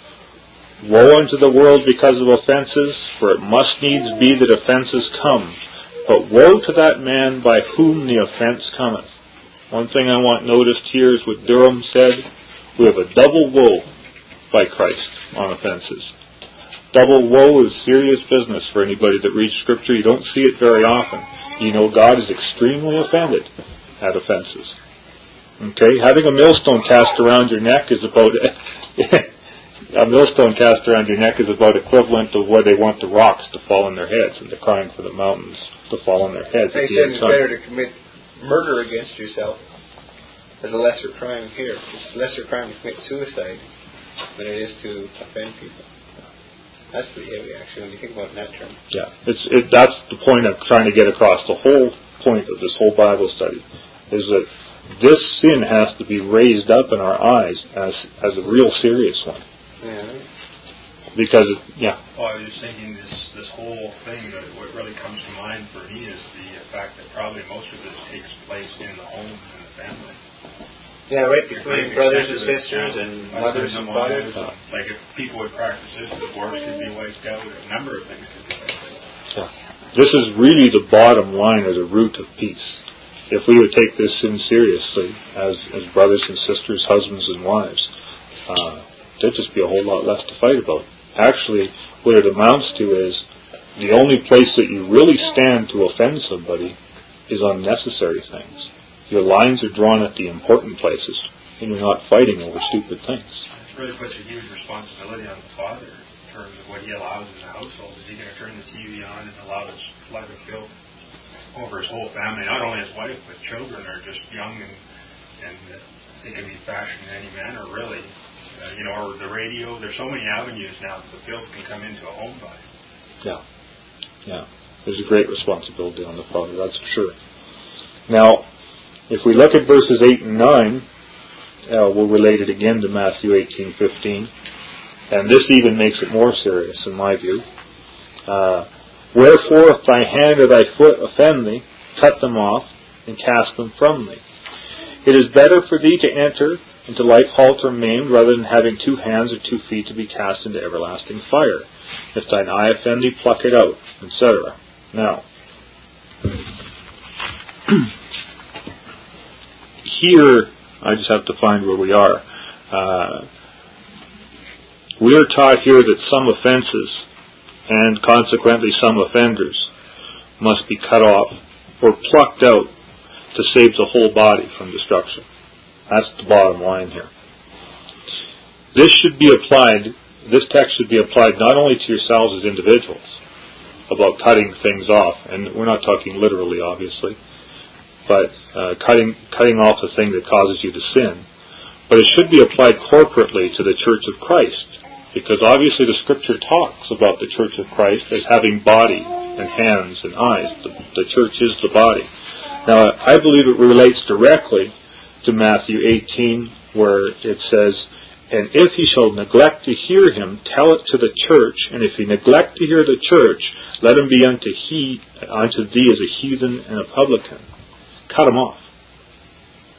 Woe unto the world because of offenses, for it must needs be that offenses come. But woe to that man by whom the offense cometh. One thing I want noticed here is what Durham said. We have a double woe by Christ on offenses. Double woe is serious business for anybody that reads Scripture. You don't see it very often. You know God is extremely offended at offenses. Okay, having a millstone cast around your neck is about a millstone cast around your neck is about equivalent to where they want the rocks to fall on their heads, and they're crying for the mountains to fall on their heads. They said it's better to commit murder against yourself as a lesser crime here. It's a lesser crime to commit suicide than it is to offend people. That's pretty heavy, actually, when you think about it in that term. Yeah, it's it, that's the point I'm trying to get across. The whole point of this whole Bible study is that this sin has to be raised up in our eyes as as a real serious one. Yeah. Because, it, yeah. Well, I was just thinking this this whole thing, that what really comes to mind for me is the fact that probably most of this takes place in the home and the family. Yeah, right between brothers and sisters and mothers and fathers. Like if people would practice this, divorce could be wiped out. A number of things could be wiped out. Yeah. This is really the bottom line or the root of peace. If we would take this sin seriously as as brothers and sisters, husbands and wives, uh, there'd just be a whole lot less to fight about. Actually, what it amounts to is the only place that you really stand to offend somebody is unnecessary things. Your lines are drawn at the important places, and you're not fighting over stupid things. It really puts a huge responsibility on the father in terms of what he allows in the household. Is he going to turn the T V on and allow this flood of filth over his whole family? Not only his wife, but children are just young and, and they can be fashioned in any manner, really. Uh, you know, or the radio. There's so many avenues now that the filth can come into a home by. Yeah. Yeah. There's a great responsibility on the father, that's for sure. Now, if we look at verses eight and nine, uh, we'll relate it again to Matthew eighteen fifteen, and this even makes it more serious in my view. Uh, Wherefore, if thy hand or thy foot offend thee, cut them off and cast them from thee. It is better for thee to enter into life halt or maimed, rather than having two hands or two feet to be cast into everlasting fire. If thine eye offend thee, pluck it out, et cetera. Now, here, I just have to find where we are. Uh, we are taught here that some offenses, and consequently some offenders, must be cut off or plucked out to save the whole body from destruction. That's the bottom line here. This should be applied, this text should be applied not only to yourselves as individuals, about cutting things off, and we're not talking literally, obviously, but uh, cutting cutting off the thing that causes you to sin. But it should be applied corporately to the Church of Christ, because obviously the Scripture talks about the Church of Christ as having body and hands and eyes. The, the Church is the body. Now, I believe it relates directly to Matthew eighteen, where it says, "And if he shall neglect to hear him, tell it to the church. And if he neglect to hear the church, let him be unto he unto thee as a heathen and a publican." Cut him off.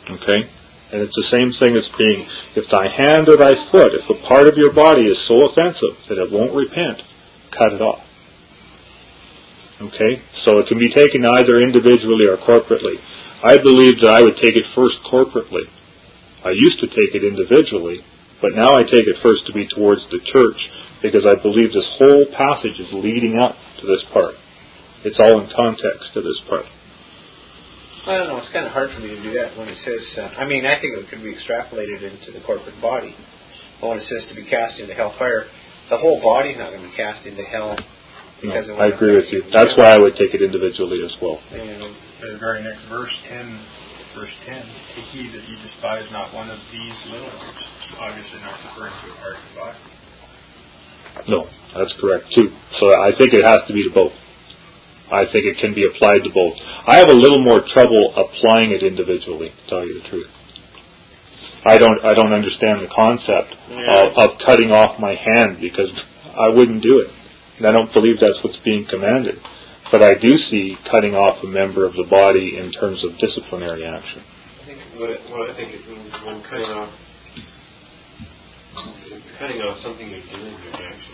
Okay? And it's the same thing as being, if thy hand or thy foot, if a part of your body is so offensive that it won't repent, cut it off. Okay? So it can be taken either individually or corporately. I believe that I would take it first corporately. I used to take it individually, but now I take it first to be towards the church, because I believe this whole passage is leading up to this part. It's all in context to this part. I don't know, it's kind of hard for me to do that when it says, uh, I mean, I think it could be extrapolated into the corporate body. But when it says to be cast into hellfire, the whole body's not going to be cast into hell. Because no, I agree with you. That's why I would take it individually as well. And the very next verse, ten, verse ten, take heed that you despise not one of these little ones. Obviously not referring to a part of the body. No, that's correct too. So I think it has to be to both. I think it can be applied to both. I have a little more trouble applying it individually, to tell you the truth. I don't I don't understand the concept yeah. of, of cutting off my hand, because I wouldn't do it. And I don't believe that's what's being commanded. But I do see cutting off a member of the body in terms of disciplinary action. I think what, it, what I think it means when cutting off, it's cutting off something you're doing, your action.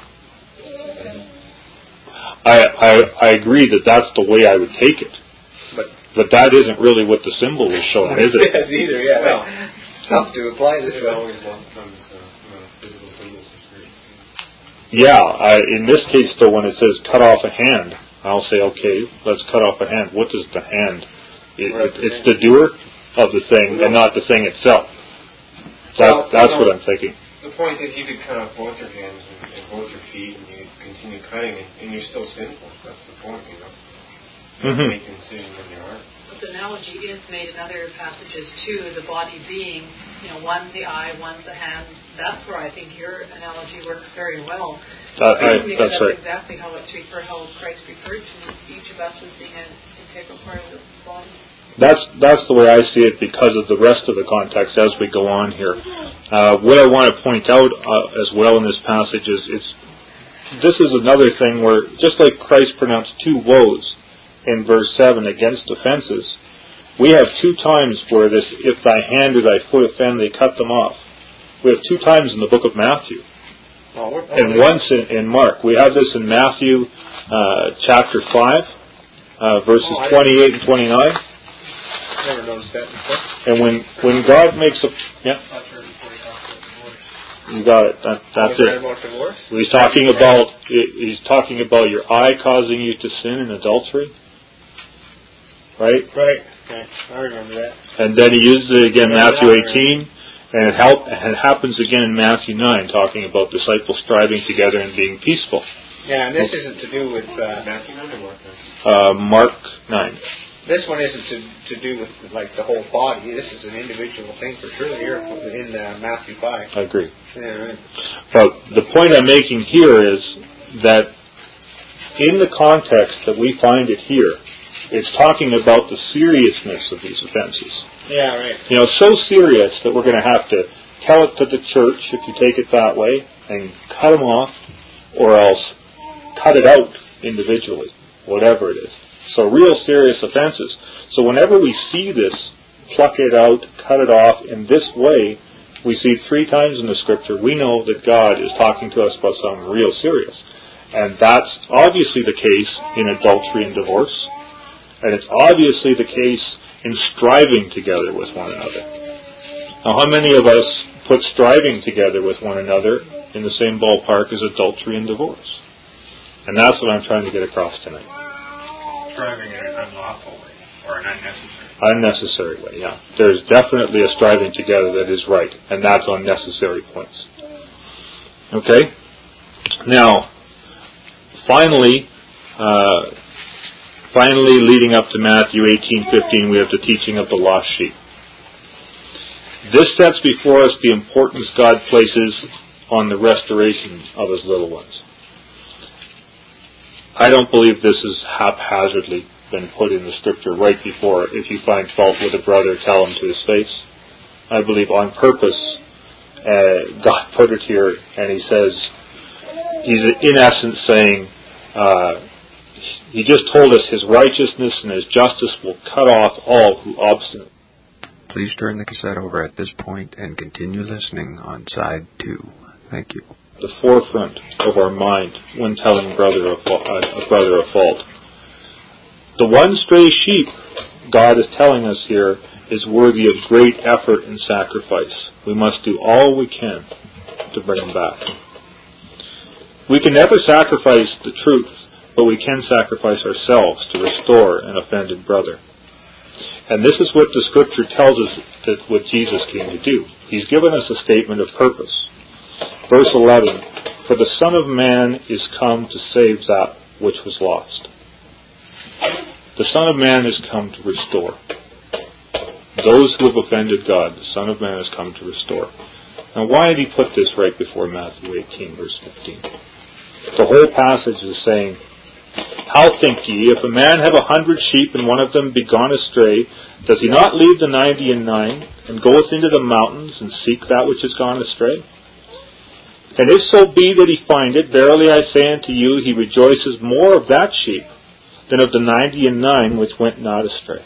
I, I I agree that that's the way I would take it, but but that isn't really what the symbol is showing, is it? Yes, either, yeah. Well, tough to apply this way. Always wants to uh, physical symbols. Yeah, I, in this case, though, when it says cut off a hand, I'll say, okay, let's cut off a hand. What does the hand? It, it, it's the doer of the thing, and not the thing itself. That, well, that's you know, what I'm thinking. The point is, you could cut off both your hands and, and both your feet, and you continue cutting, and, and you're still sinful. That's the point, you know. You Mm-hmm. make incisions in your heart. But the analogy is made in other passages too, the body being, you know, one's the eye, one's the hand. That's where I think your analogy works very well. Uh, I, because that's that's right. exactly how it's referred, how Christ referred to each of us as being an integral part of the body. That's that's the way I see it, because of the rest of the context as we go on here. Uh, what I want to point out uh, as well in this passage is it's this is another thing where, just like Christ pronounced two woes in verse seven against offenses, we have two times where this, if thy hand or thy foot offend, they cut them off. We have two times in the book of Matthew. Oh, and once in, in Mark. We have this in Matthew uh, chapter five, uh, verses oh, twenty-eight and twenty-nine. Never noticed that before. And when when God makes a yeah, you got it. That, that's it. About divorce? He's talking about he's talking about your eye causing you to sin in adultery, right? Right. Okay. I remember that. And then he uses it again in Matthew eighteen, and it help and it happens again in Matthew nine, talking about disciples striving together and being peaceful. Yeah, and this isn't to do with uh, Matthew nine or Mark nine? Uh, Mark nine. This one isn't to, to do with like the whole body. This is an individual thing for sure here in uh, Matthew five. I agree. Yeah, right. But the point I'm making here is that in the context that we find it here, it's talking about the seriousness of these offenses. Yeah, right. You know, so serious that we're going to have to tell it to the church, if you take it that way, and cut them off, or else cut it out individually, whatever it is. So real serious offenses. So whenever we see this, pluck it out, cut it off in this way, we see three times in the Scripture, we know that God is talking to us about something real serious. And that's obviously the case in adultery and divorce. And it's obviously the case in striving together with one another. Now, how many of us put striving together with one another in the same ballpark as adultery and divorce? And that's what I'm trying to get across tonight. Striving in an unlawful way, or an unnecessary. Unnecessary way, yeah. There's definitely a striving together that is right, and that's on necessary points. Okay? Now, finally, uh, finally leading up to Matthew eighteen fifteen, we have the teaching of the lost sheep. This sets before us the importance God places on the restoration of His little ones. I don't believe this is haphazardly been put in the Scripture right before, if you find fault with a brother, tell him to his face. I believe on purpose uh, God put it here, and He says, He's in essence saying, uh, He just told us His righteousness and His justice will cut off all who obstinate. please turn the cassette over at this point and continue listening on side two. Thank you. The forefront of our mind when telling brother a, a brother a fault. The one stray sheep, God is telling us here, is worthy of great effort and sacrifice. We must do all we can to bring him back. We can never sacrifice the truth, but we can sacrifice ourselves to restore an offended brother. And this is what the Scripture tells us that what Jesus came to do. He's given us a statement of purpose. Verse eleven, for the Son of Man is come to save that which was lost. The Son of Man is come to restore. Those who have offended God, the Son of Man has come to restore. Now why did he put this right before Matthew eighteen, verse fifteen? The whole passage is saying, how think ye, if a man have a hundred sheep and one of them be gone astray, does he not leave the ninety and nine, and goeth into the mountains, and seek that which is gone astray? And if so be that he find it, verily I say unto you, he rejoices more of that sheep than of the ninety and nine which went not astray.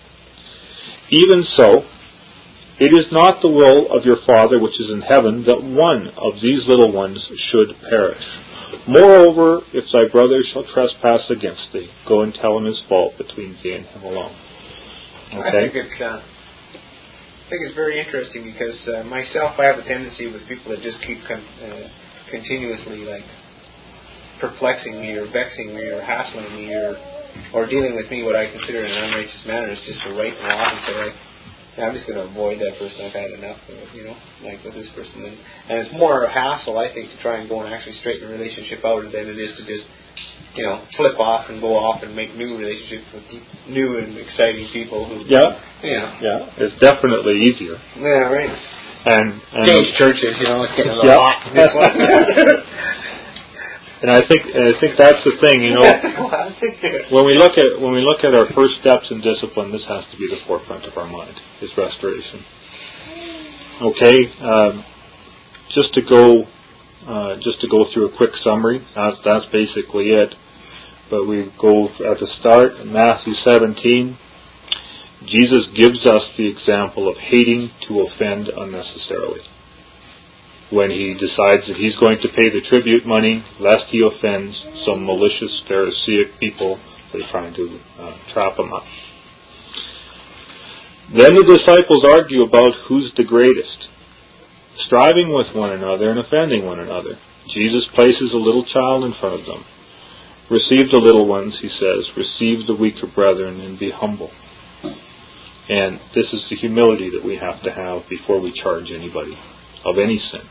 Even so, it is not the will of your Father which is in heaven that one of these little ones should perish. Moreover, if thy brother shall trespass against thee, go and tell him his fault between thee and him alone. Okay? I think it's uh, I think it's very interesting because uh, myself, I have a tendency with people that just keep con- uh, continuously like perplexing me or vexing me or hassling me or or dealing with me what I consider in an unrighteous manner is just to write them off and say, like, yeah, I'm just going to avoid that person. I've had enough of it, you know, like with this person. And, and it's more a hassle, I think, to try and go and actually straighten a relationship out than it is to just, you know, flip off and go off and make new relationships with new and exciting people. Who, yeah, you know. yeah, it's definitely easier. Yeah, right. And, and change churches, you know, it's getting a little yeah. hot in this one. And I think and I think that's the thing, you know. when we look at when we look at our first steps in discipline, this has to be the forefront of our mind: is restoration. Okay, um, just to go uh, just to go through a quick summary. That's, that's basically it. But we go at the start in Matthew seventeen. Jesus gives us the example of hating to offend unnecessarily. When he decides that he's going to pay the tribute money, lest he offends some malicious Pharisaic people that are trying to uh, trap him up. Then the disciples argue about who's the greatest, striving with one another and offending one another. Jesus places a little child in front of them. Receive the little ones, he says. Receive the weaker brethren and be humble. And this is the humility that we have to have before we charge anybody of any sin.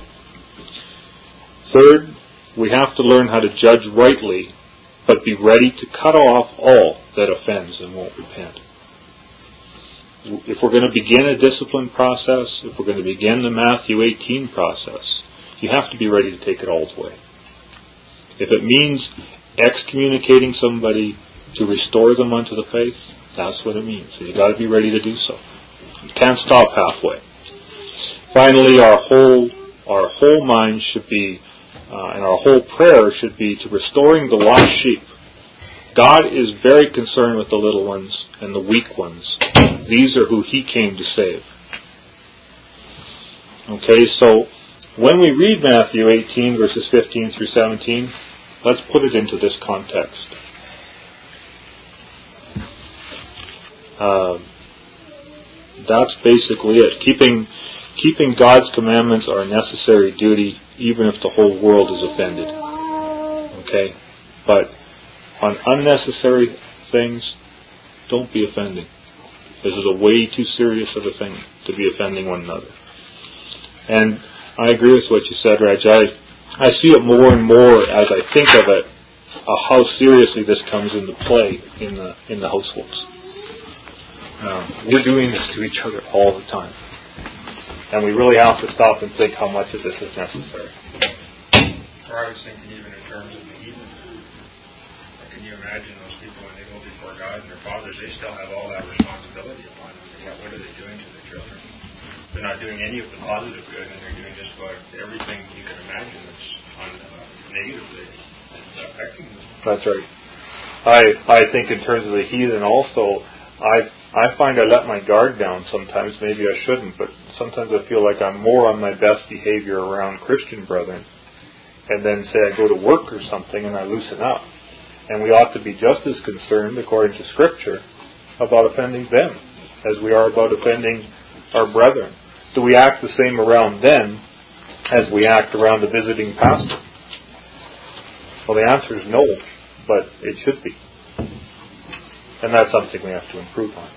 Third, we have to learn how to judge rightly, but be ready to cut off all that offends and won't repent. If we're going to begin a discipline process, if we're going to begin the Matthew eighteen process, you have to be ready to take it all the way. If it means excommunicating somebody to restore them unto the faith, that's what it means. So you've got to be ready to do so. You can't stop halfway. Finally, our whole our whole mind should be Uh, and our whole prayer should be to restoring the lost sheep. God is very concerned with the little ones and the weak ones. These are who He came to save. Okay, so when we read Matthew eighteen, verses fifteen through seventeen, let's put it into this context. Uh, that's basically it. Keeping Keeping God's commandments are a necessary duty, even if the whole world is offended. Okay? But on unnecessary things, don't be offending. This is a way too serious of a thing to be offending one another. And I agree with what you said, Reg. I, I see it more and more as I think of it, uh, how seriously this comes into play in the in the households. Um, we're doing this to each other all the time. And we really have to stop and think how much of this is necessary. Or I was thinking even in terms of the heathen. Can you imagine those people when they go before God and their fathers, they still have all that responsibility upon them. What, what are they doing to their children? They're not doing any of the positive good, and they're doing just about everything you can imagine that's on, uh, negatively affecting them. That's right. I I think in terms of the heathen also, I've I find I let my guard down sometimes. Maybe I shouldn't, but sometimes I feel like I'm more on my best behavior around Christian brethren. And then say I go to work or something and I loosen up. And we ought to be just as concerned, according to Scripture, about offending them as we are about offending our brethren. Do we act the same around them as we act around the visiting pastor? Well, the answer is no, but it should be. And that's something we have to improve on.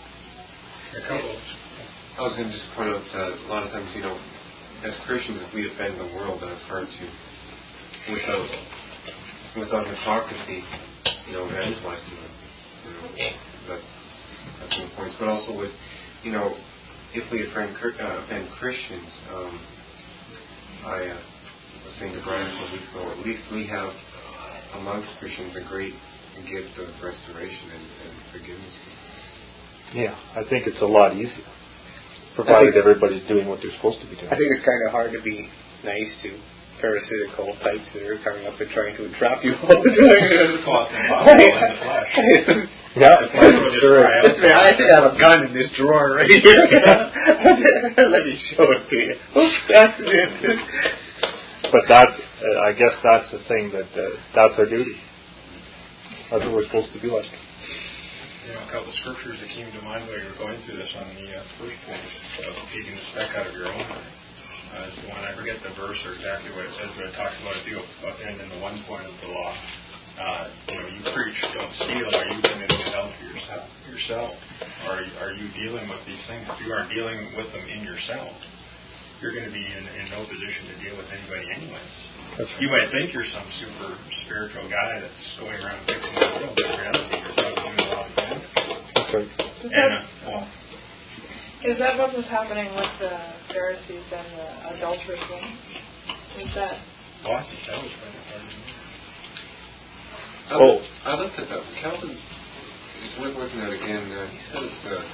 I was going to just point out that a lot of times, you know, as Christians, if we offend the world, then it's hard to, without without hypocrisy, you know, evangelize to them. You know, that's that's one point. But also with, you know, if we offend, uh, offend Christians, um, I uh, was saying to Brian a week ago, at least we have amongst Christians a great gift of restoration and, and forgiveness. Yeah, I think it's a lot easier, provided everybody's doing what they're supposed to be doing. I think it's kind of hard to be nice to parasitical types that are coming up and trying to entrap you all the time. It's lots impossible in the flesh. Yeah, sure. Listen, I think I have a gun in this drawer right here. Let me show it to you. Oops, that's it. But that's, uh, I guess that's the thing, that uh, that's our duty. That's what we're supposed to be like. You know, a couple of scriptures that came to mind while you were going through this on the uh, first page of taking the speck out of your own eye. Uh, is the one, I forget the verse or exactly what it says, but it talks about if you offend in the one point of the law, uh, you know, you preach, don't steal. Are you committing adultery yourself? Yourself? Are you, are you dealing with these things? If you aren't dealing with them in yourself, you're going to be in, in no position to deal with anybody anyways. That's right. You might think you're some super spiritual guy that's going around fixing the world, but in reality, you're probably doing a lot of damage. That's right. Is And, that, uh, well, is that what was happening with the Pharisees and the adulterous woman? Is that? well, I think that was kind of hard to do. I Oh. looked, I looked at that. Calvin, it's worth looking at again. Uh, he says uh,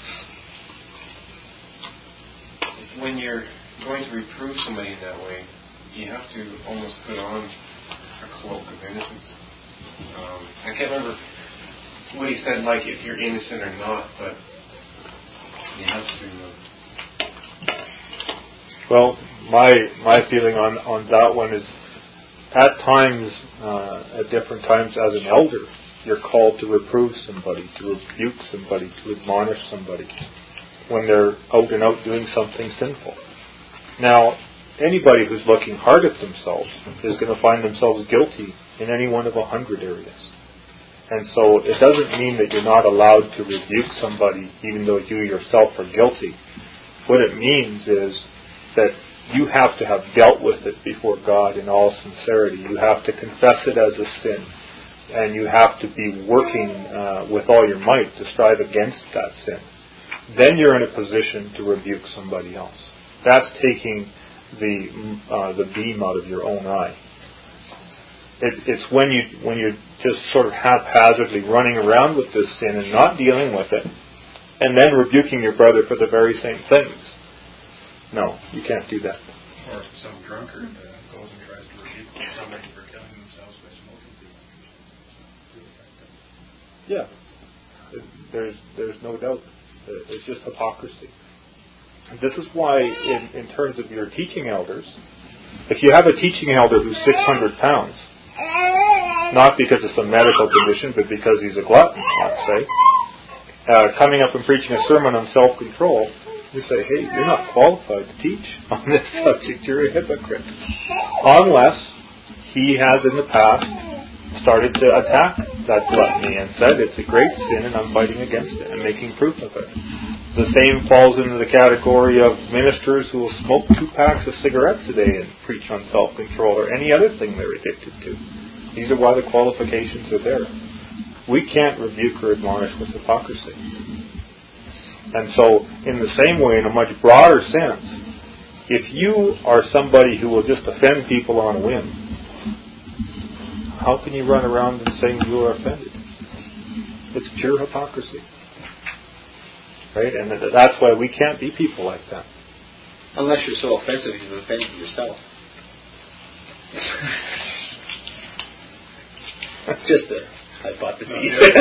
when you're going to reprove somebody in that way, you have to almost put on a cloak of innocence. Um, I can't remember what he said, like if you're innocent or not, but you have to. Uh, Well, my my feeling on, on that one is, at times, uh, at different times as an elder, you're called to reprove somebody, to rebuke somebody, to admonish somebody when they're out and out doing something sinful. Now, anybody who's looking hard at themselves is going to find themselves guilty in any one of a hundred areas. And so it doesn't mean that you're not allowed to rebuke somebody even though you yourself are guilty. What it means is that you have to have dealt with it before God in all sincerity. You have to confess it as a sin. And you have to be working uh, with all your might to strive against that sin. Then you're in a position to rebuke somebody else. That's taking the uh, the beam out of your own eye. It, it's when you when you're just sort of haphazardly running around with this sin and not dealing with it, and then rebuking your brother for the very same things. No, you can't do that. Or some drunkard uh, goes and tries to rebuke somebody for killing themselves by smoking too much. Yeah, there's there's no doubt. It's just hypocrisy. This is why, in, in terms of your teaching elders, if you have a teaching elder who's six hundred pounds, not because of some medical condition, but because he's a glutton, let's say, uh, coming up and preaching a sermon on self-control, you say, hey, you're not qualified to teach on this subject. You're a hypocrite. Unless he has in the past started to attack that gluttony and said it's a great sin and I'm fighting against it and making proof of it. The same falls into the category of ministers who will smoke two packs of cigarettes a day and preach on self-control or any other thing they're addicted to. These are why the qualifications are there. We can't rebuke or admonish with hypocrisy. And so, in the same way, in a much broader sense, if you are somebody who will just offend people on a whim, how can you run around and saying you are offended? It's pure hypocrisy. Right? And that's why we can't be people like that. Unless you're so offensive you've offended yourself. Just a hypotheses.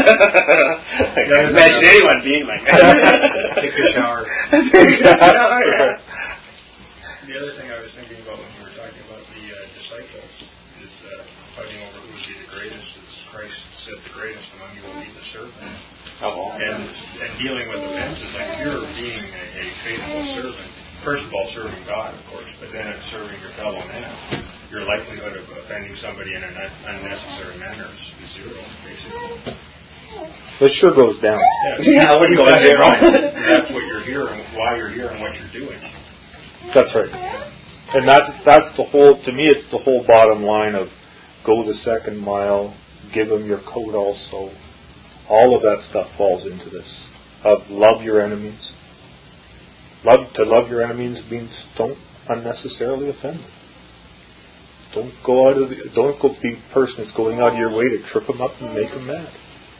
I can't imagine anyone being like that. Take a shower. Take a shower, yeah. The other thing I was thinking about when we were talking about the uh, disciples is uh, fighting over who would be the greatest. As Christ said, the greatest among you will be the servant. Oh, and, and dealing with offenses, like you're being a, a faithful servant. First of all, serving God, of course, but then serving your fellow man. Your likelihood of offending somebody in an unnecessary manner is zero, basically. It sure goes down. Yeah, yeah I wouldn't go zero. That's what you're here and why you're here and what you're doing. That's right. And that's that's the whole, to me, it's the whole bottom line of go the second mile, give them your coat also. All of that stuff falls into this. Of love your enemies. Love to love your enemies means don't unnecessarily offend them. Don't go out of the, don't go be a person that's going out of your way to trip them up and make them mad.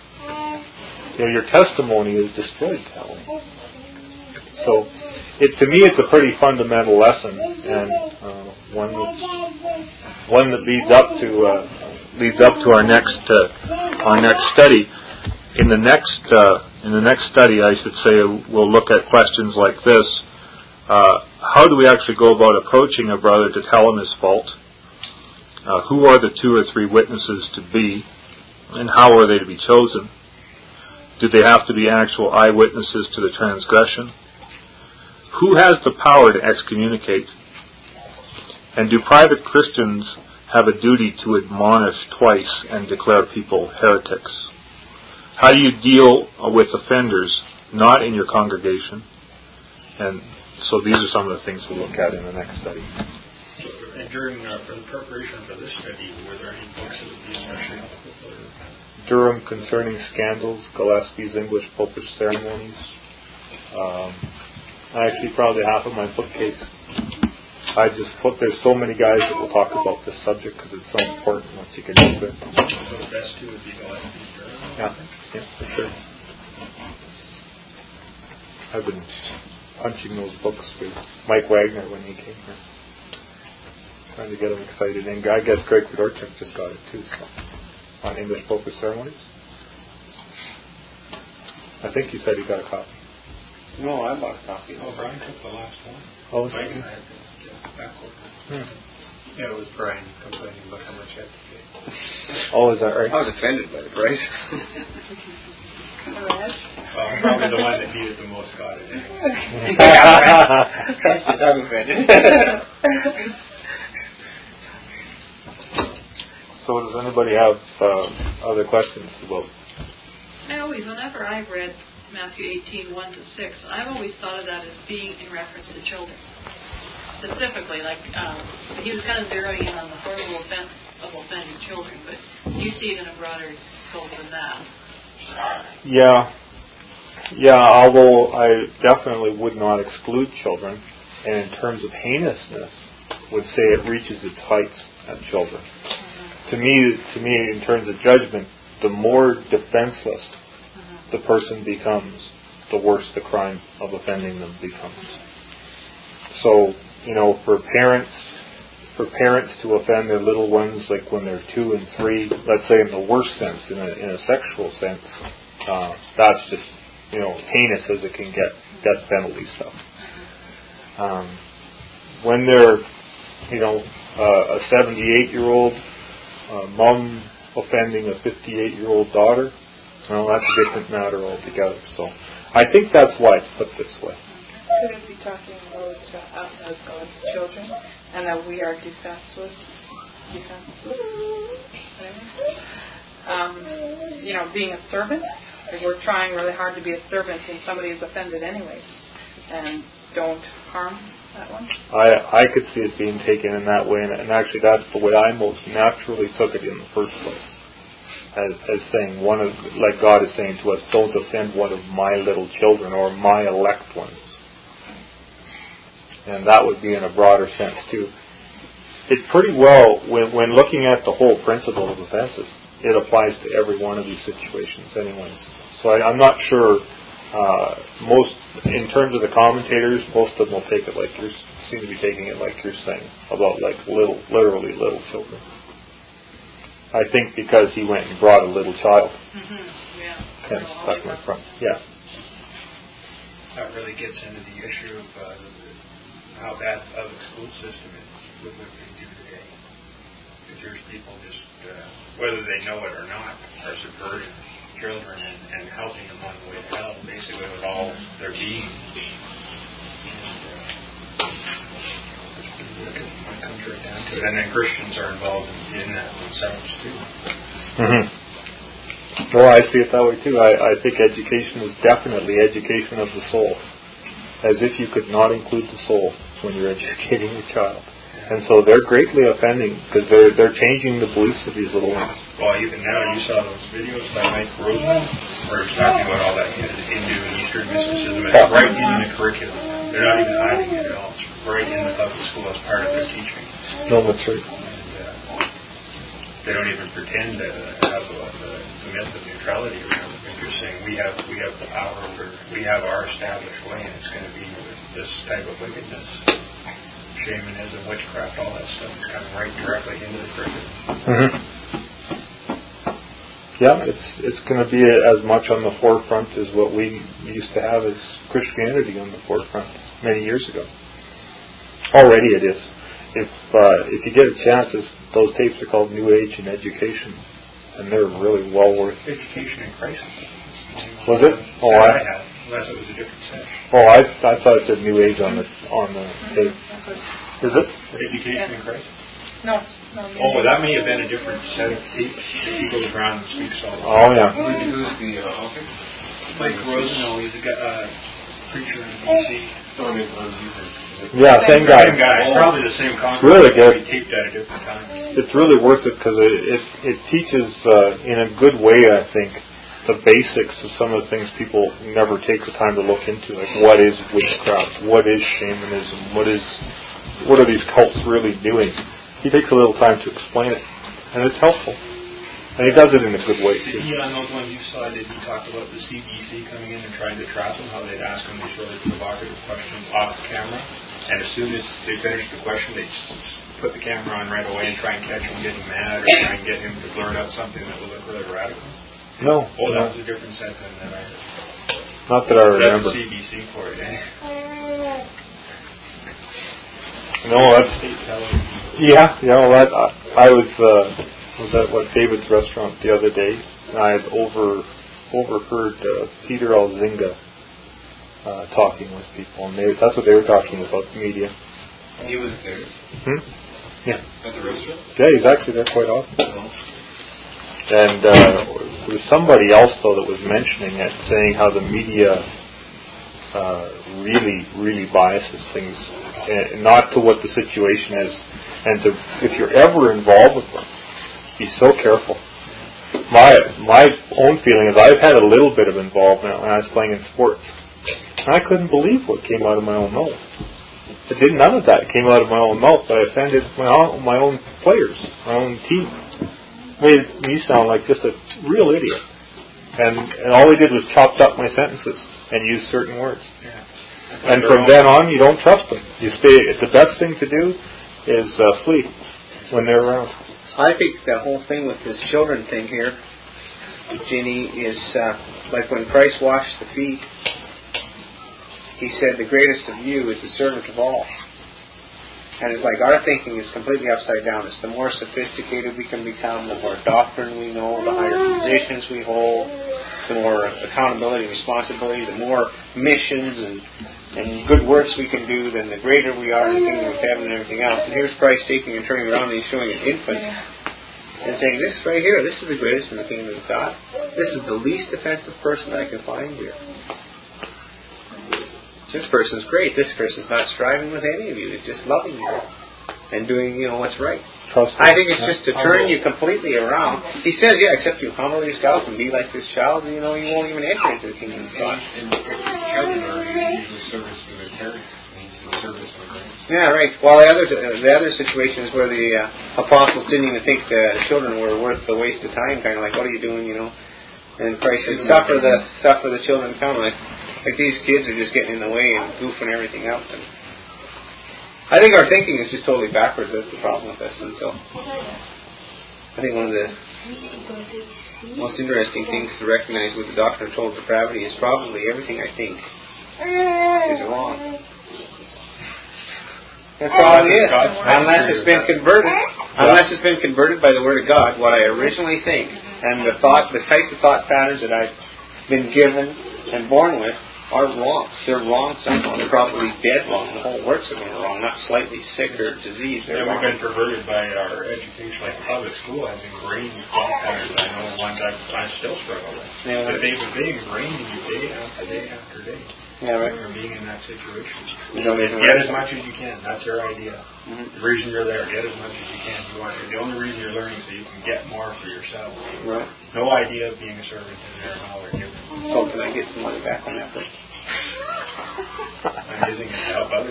You know, your testimony is destroyed that way. So, it to me, it's a pretty fundamental lesson, and uh, one that's, one that leads up to uh, leads up to our next uh, our next study. In the next uh, in the next study, I should say, we'll look at questions like this: uh, how do we actually go about approaching a brother to tell him his fault? Uh, who are the two or three witnesses to be, and how are they to be chosen? Do they have to be actual eyewitnesses to the transgression? Who has the power to excommunicate? And do private Christians have a duty to admonish twice and declare people heretics? How do you deal with offenders not in your congregation? And so these are some of the things we'll look at in the next study. And during uh, for the preparation for this study, were there any books that would be especially helpful for you? Durham Concerning Scandals, Gillespie's English Popish Ceremonies. Um, actually, probably half of my bookcase. I just put, there's so many guys that will talk about this subject because it's so important once you get into it. So the best two would be Gillespie's Durham? Yeah, yeah, for sure. I've been punching those books with Mike Wagner when he came here. Trying to get him excited. And I guess Greg Fedorchuk just got it too, so. On English Popish Ceremonies. I think you said he got a copy. No, I bought a copy. Oh, Brian took the last one. Oh, is Mike it? and I had the back order. Hmm. Yeah, it was Brian complaining about how much I had to pay. Oh, is that right? I was offended by the price. Well, probably the one that needed the most got it anyway. That's it, I'm offended. So does anybody have uh, other questions about? I always, whenever I've read Matthew eighteen, one to six, I've always thought of that as being in reference to children. Specifically, like, um, he was kind of zeroing in on the horrible offense of offending children, but you see it in a broader scope than that. Yeah. Yeah, although I definitely would not exclude children, and in terms of heinousness, would say it reaches its heights at children. To me, to me, in terms of judgment, the more defenseless uh-huh. the person becomes, the worse the crime of offending them becomes. So, you know, for parents, for parents to offend their little ones, like when they're two and three, let's say in the worst sense, in a, in a sexual sense, uh, that's just, you know, heinous as it can get, death penalty stuff. Um, when they're, you know, uh, a seventy-eight-year-old Uh, mom offending a fifty-eight-year-old daughter, well, that's a different matter altogether. So I think that's why it's put this way. Could it be talking about uh, us as God's children and that we are defenseless? Defenseless? Um, you know, being a servant. Like we're trying really hard to be a servant when somebody is offended anyways. And don't harm that one? I I could see it being taken in that way, and, and actually that's the way I most naturally took it in the first place. As, as saying, one of, like God is saying to us, don't offend one of my little children or my elect ones. And that would be in a broader sense too. It pretty well, when, when looking at the whole principle of offenses, it applies to every one of these situations anyways. So I, I'm not sure... Uh, most, in terms of the commentators, most of them will take it like you're, seem to be taking it like you're saying, about like little, literally little children. I think because he went and brought a little child. Mm-hmm. Yeah. Kind of stuck in front. Yeah. That really gets into the issue of uh, how bad the public school system is with what they do today. Because there's people just, uh, whether they know it or not, are subverting children and, and helping them on the way to hell, basically with all their being. And, uh, comes right down to it. And then Christians are involved in, in that themselves too. Mm-hmm. Well, I see it that way too. I, I think education is definitely education of the soul. As if you could not include the soul when you're educating your child. And so they're greatly offending because they're they're changing the beliefs of these little ones. Well, even now, you saw those videos by Mike Rosen where he's talking about all that Hindu and Eastern mysticism. It's right in the curriculum. They're not even hiding it at all. It's right in the public school as part of their teaching. No, that's right. And uh, they don't even pretend to have the, the, the myth of neutrality around it. They're just saying we have we have the power over, we have our established way, and it's going to be this type of wickedness. Shamanism, witchcraft, all that stuff is coming right directly into the curriculum. Mm-hmm. Yeah, it's it's going to be as much on the forefront as what we used to have as Christianity on the forefront many years ago. Already it is. If uh, if you get a chance, those tapes are called New Age and Education, and they're really well worth. Education in Crisis. Was it? Oh, I, I had, unless it was a different set. Oh, I I thought it said New Age on the on the tape. Is it? Education in Crisis? No. no oh, well, that may have been a different set of tapes. He goes around and speaks all. Oh yeah. Who's the uh, author? Mike Rosenau. He's a guy, uh, preacher in B C. Oh, maybe Hans Ufer. Yeah, same guy. Same guy. Oh. Probably the same concept. Really good. We taped at a different time. It's really worth it because it, it it teaches uh, in a good way, I think, the basics of some of the things people never take the time to look into, like what is witchcraft, what is shamanism, what is what are these cults really doing. He takes a little time to explain it, and it's helpful. And he does it in a good way too. Did he, on those ones you saw, did he talk about the C B C coming in and trying to trap him, how they'd ask him these really provocative questions off the camera, and as soon as they finished the question, they'd put the camera on right away and try and catch him getting mad or try and get him to blurt out something that would look really radical? No. Oh, no. that was a different set than that I heard. Not that I remember. That's a C B C for it, eh? No, that's... Yeah, yeah, well, that, I, I was... Uh, was at what David's restaurant the other day, and I had over overheard uh, Peter Alzinga uh, talking with people, and they, that's what they were talking about, the media. He was there. Hmm? Yeah. At the restaurant? Yeah, he's actually there quite often. And uh, there was somebody else though that was mentioning it, saying how the media uh, really, really biases things, uh, not to what the situation is, and to, if you're ever involved with them, be so careful. My my own feeling is I've had a little bit of involvement when I was playing in sports. And I couldn't believe what came out of my own mouth. It did none of that came out of my own mouth, but I offended my own, my own players, my own team. Made me sound like just a real idiot. And, and all they did was chopped up my sentences and used certain words. Yeah. And from then on, you don't trust them. You stay. The best thing to do is uh, flee when they're around. I think the whole thing with this children thing here, Ginny, is uh, like when Christ washed the feet, he said, the greatest of you is the servant of all. And it's like our thinking is completely upside down. It's the more sophisticated we can become, the more doctrine we know, the higher positions we hold, the more accountability and responsibility, the more missions and, and good works we can do, then the greater we are in the kingdom of heaven and everything else. And here's Christ taking and turning around and he's showing an infant and saying, this right here, this is the greatest in the kingdom of God. This is the least offensive person I can find here. This person's great. This person's not striving with any of you. It's just loving you and doing, you know, what's right. Trust I think it's just to turn you completely around. He says, yeah, except you humble yourself and be like this child, you know, you won't even enter into the kingdom of God. And, and children are usually service to their parents. Service to their parents. Yeah, right. Well, the other the other situation is where the uh, apostles didn't even think the children were worth the waste of time. Kind of like, what are you doing, you know? And Christ said, suffer the suffer the children to come. Like, like these kids are just getting in the way and goofing everything up. And I think our thinking is just totally backwards. That's the problem with this. And so I think one of the most interesting things to recognize with the doctrine of total depravity is probably everything I think is wrong. It probably is, unless it's been converted. Unless it's been converted by the Word of God, what I originally think, and the thought, the type of thought patterns that I've been given and born with are wrong. They're wrong somehow. They're probably dead wrong. The whole works of them are wrong, not slightly sick or diseased. They're yeah, wrong. We've been perverted by our education. Like public school has ingrained thought patterns. I know ones I, I still struggle with. Yeah, but they, they ingrain in you day after day after day. Yeah, right. From being in that situation. You don't even get as much as you can. That's their idea. Mm-hmm. The reason you're there, get as much as you can. You want the only reason you're learning so you can get more for yourself. Right. No idea of being a servant in there and all they're given. So can I get some money back on that first? I'm using it to help others.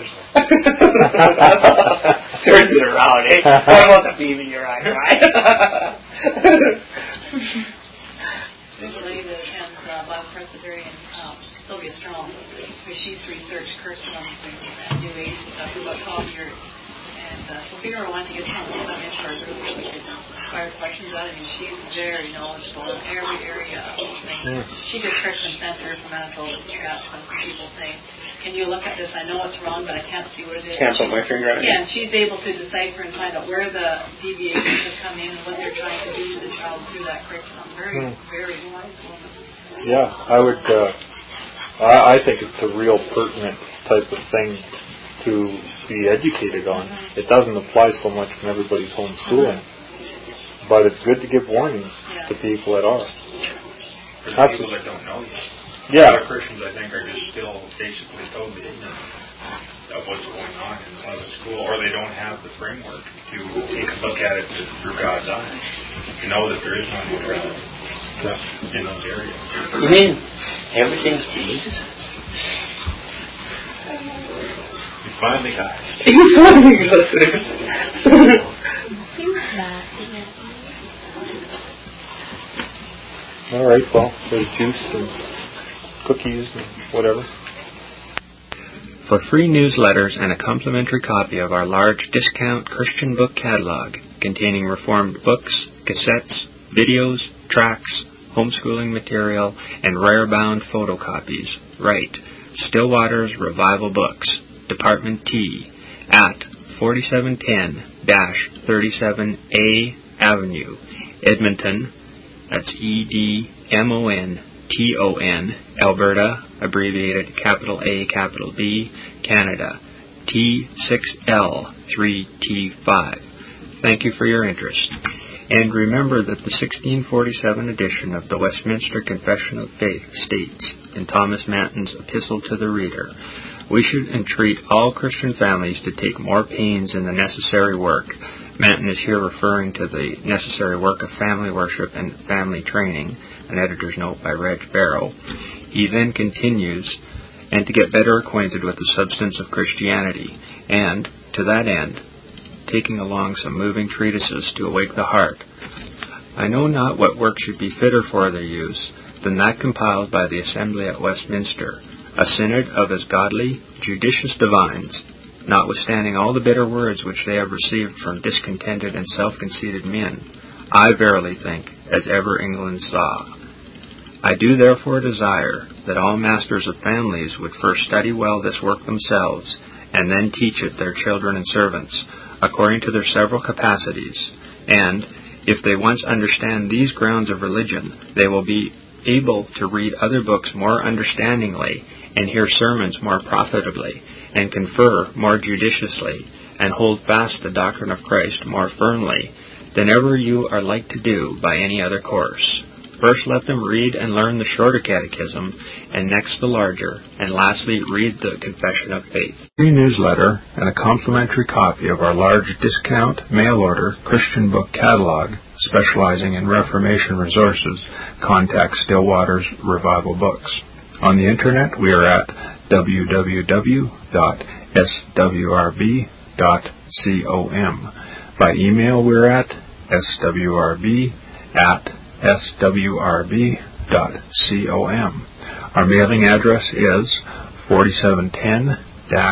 Turns it around, eh? What about the beam in your eye, right? There's a lady that attends uh, Bible Presbyterian, um, Sylvia Strong, where she's researched Christendom and New Age and stuff for about twelve years. And uh, so we were wanting to get something come in for her group that we could fire questions at. I mean, she's very knowledgeable in every area of these things. Mm. She did Christian Center for Manitoba. She's got some people saying, can you look at this? I know it's wrong, but I can't see what it is. Can't put my finger on it. Yeah, and she's able to decipher and find out where the deviations have come in and what they're trying to do to the child through that curriculum. Very, mm. very wise woman. Yeah, I would. Uh, I, I think it's a real pertinent type of thing to be educated on. Mm-hmm. It doesn't apply so much when everybody's homeschooling, mm-hmm. but it's good to give warnings yeah. to people that are. For the people that don't know yet. Yeah. A lot of Christians, I think, are just still basically totally ignorant of what's going on in the public school, or they don't have the framework to take a look at it through God's eyes, to know that there is no neutrality yeah. in those areas. You mean everything's Jesus? You finally got it. You finally got it. All right, well, there's juice and cookies and whatever. For free newsletters and a complimentary copy of our large discount Christian book catalog containing Reformed books, cassettes, videos, tracts, homeschooling material, and rare-bound photocopies, write Stillwater's Revival Books, Department T, at forty-seven ten thirty-seven A Avenue, Edmonton, that's E D M O N T O N, Alberta, abbreviated capital A, capital B, Canada, T six L three T five. Thank you for your interest. And remember that the sixteen forty-seven edition of the Westminster Confession of Faith states, in Thomas Manton's Epistle to the Reader, we should entreat all Christian families to take more pains in the necessary work. Manton is here referring to the necessary work of family worship and family training, an editor's note by Reg Barrow. He then continues, and to get better acquainted with the substance of Christianity, and, to that end, taking along some moving treatises to awake the heart. I know not what work should be fitter for their use than that compiled by the Assembly at Westminster, a synod of as godly, judicious divines, notwithstanding all the bitter words which they have received from discontented and self-conceited men, I verily think, as ever England saw. I do therefore desire that all masters of families would first study well this work themselves, and then teach it their children and servants, according to their several capacities, and, if they once understand these grounds of religion, they will be able to read other books more understandingly, and hear sermons more profitably, and confer more judiciously, and hold fast the doctrine of Christ more firmly, than ever you are like to do by any other course. First let them read and learn the shorter catechism, and next the larger, and lastly read the Confession of Faith. Free newsletter and a complimentary copy of our large discount mail-order Christian book catalog specializing in Reformation resources. Contact Stillwater's Revival Books. On the internet we are at w w w dot s w r b dot com. By email we're at s w r b at s w r b dot com. Our mailing address is forty-seven ten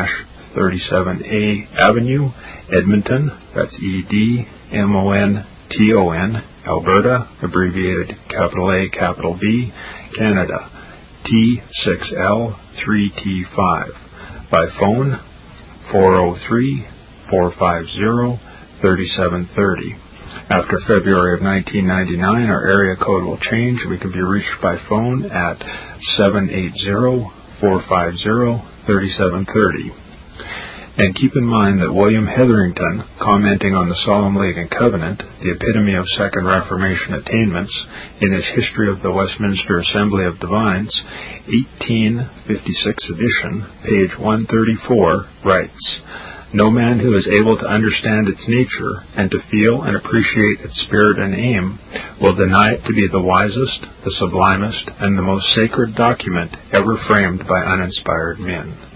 thirty-seven A Avenue, Edmonton, that's E D M O N T T O N, Alberta, abbreviated capital A, capital B, Canada, T six L three T five. By phone, four oh three, four five zero, three seven three oh. After February of nineteen ninety-nine, our area code will change. We can be reached by phone at seven eight zero, four five zero, three seven three oh. And keep in mind that William Hetherington, commenting on the Solemn League and Covenant, the epitome of Second Reformation attainments, in his History of the Westminster Assembly of Divines, eighteen fifty-six edition, page one thirty-four, writes, "No man who is able to understand its nature and to feel and appreciate its spirit and aim will deny it to be the wisest, the sublimest, and the most sacred document ever framed by uninspired men."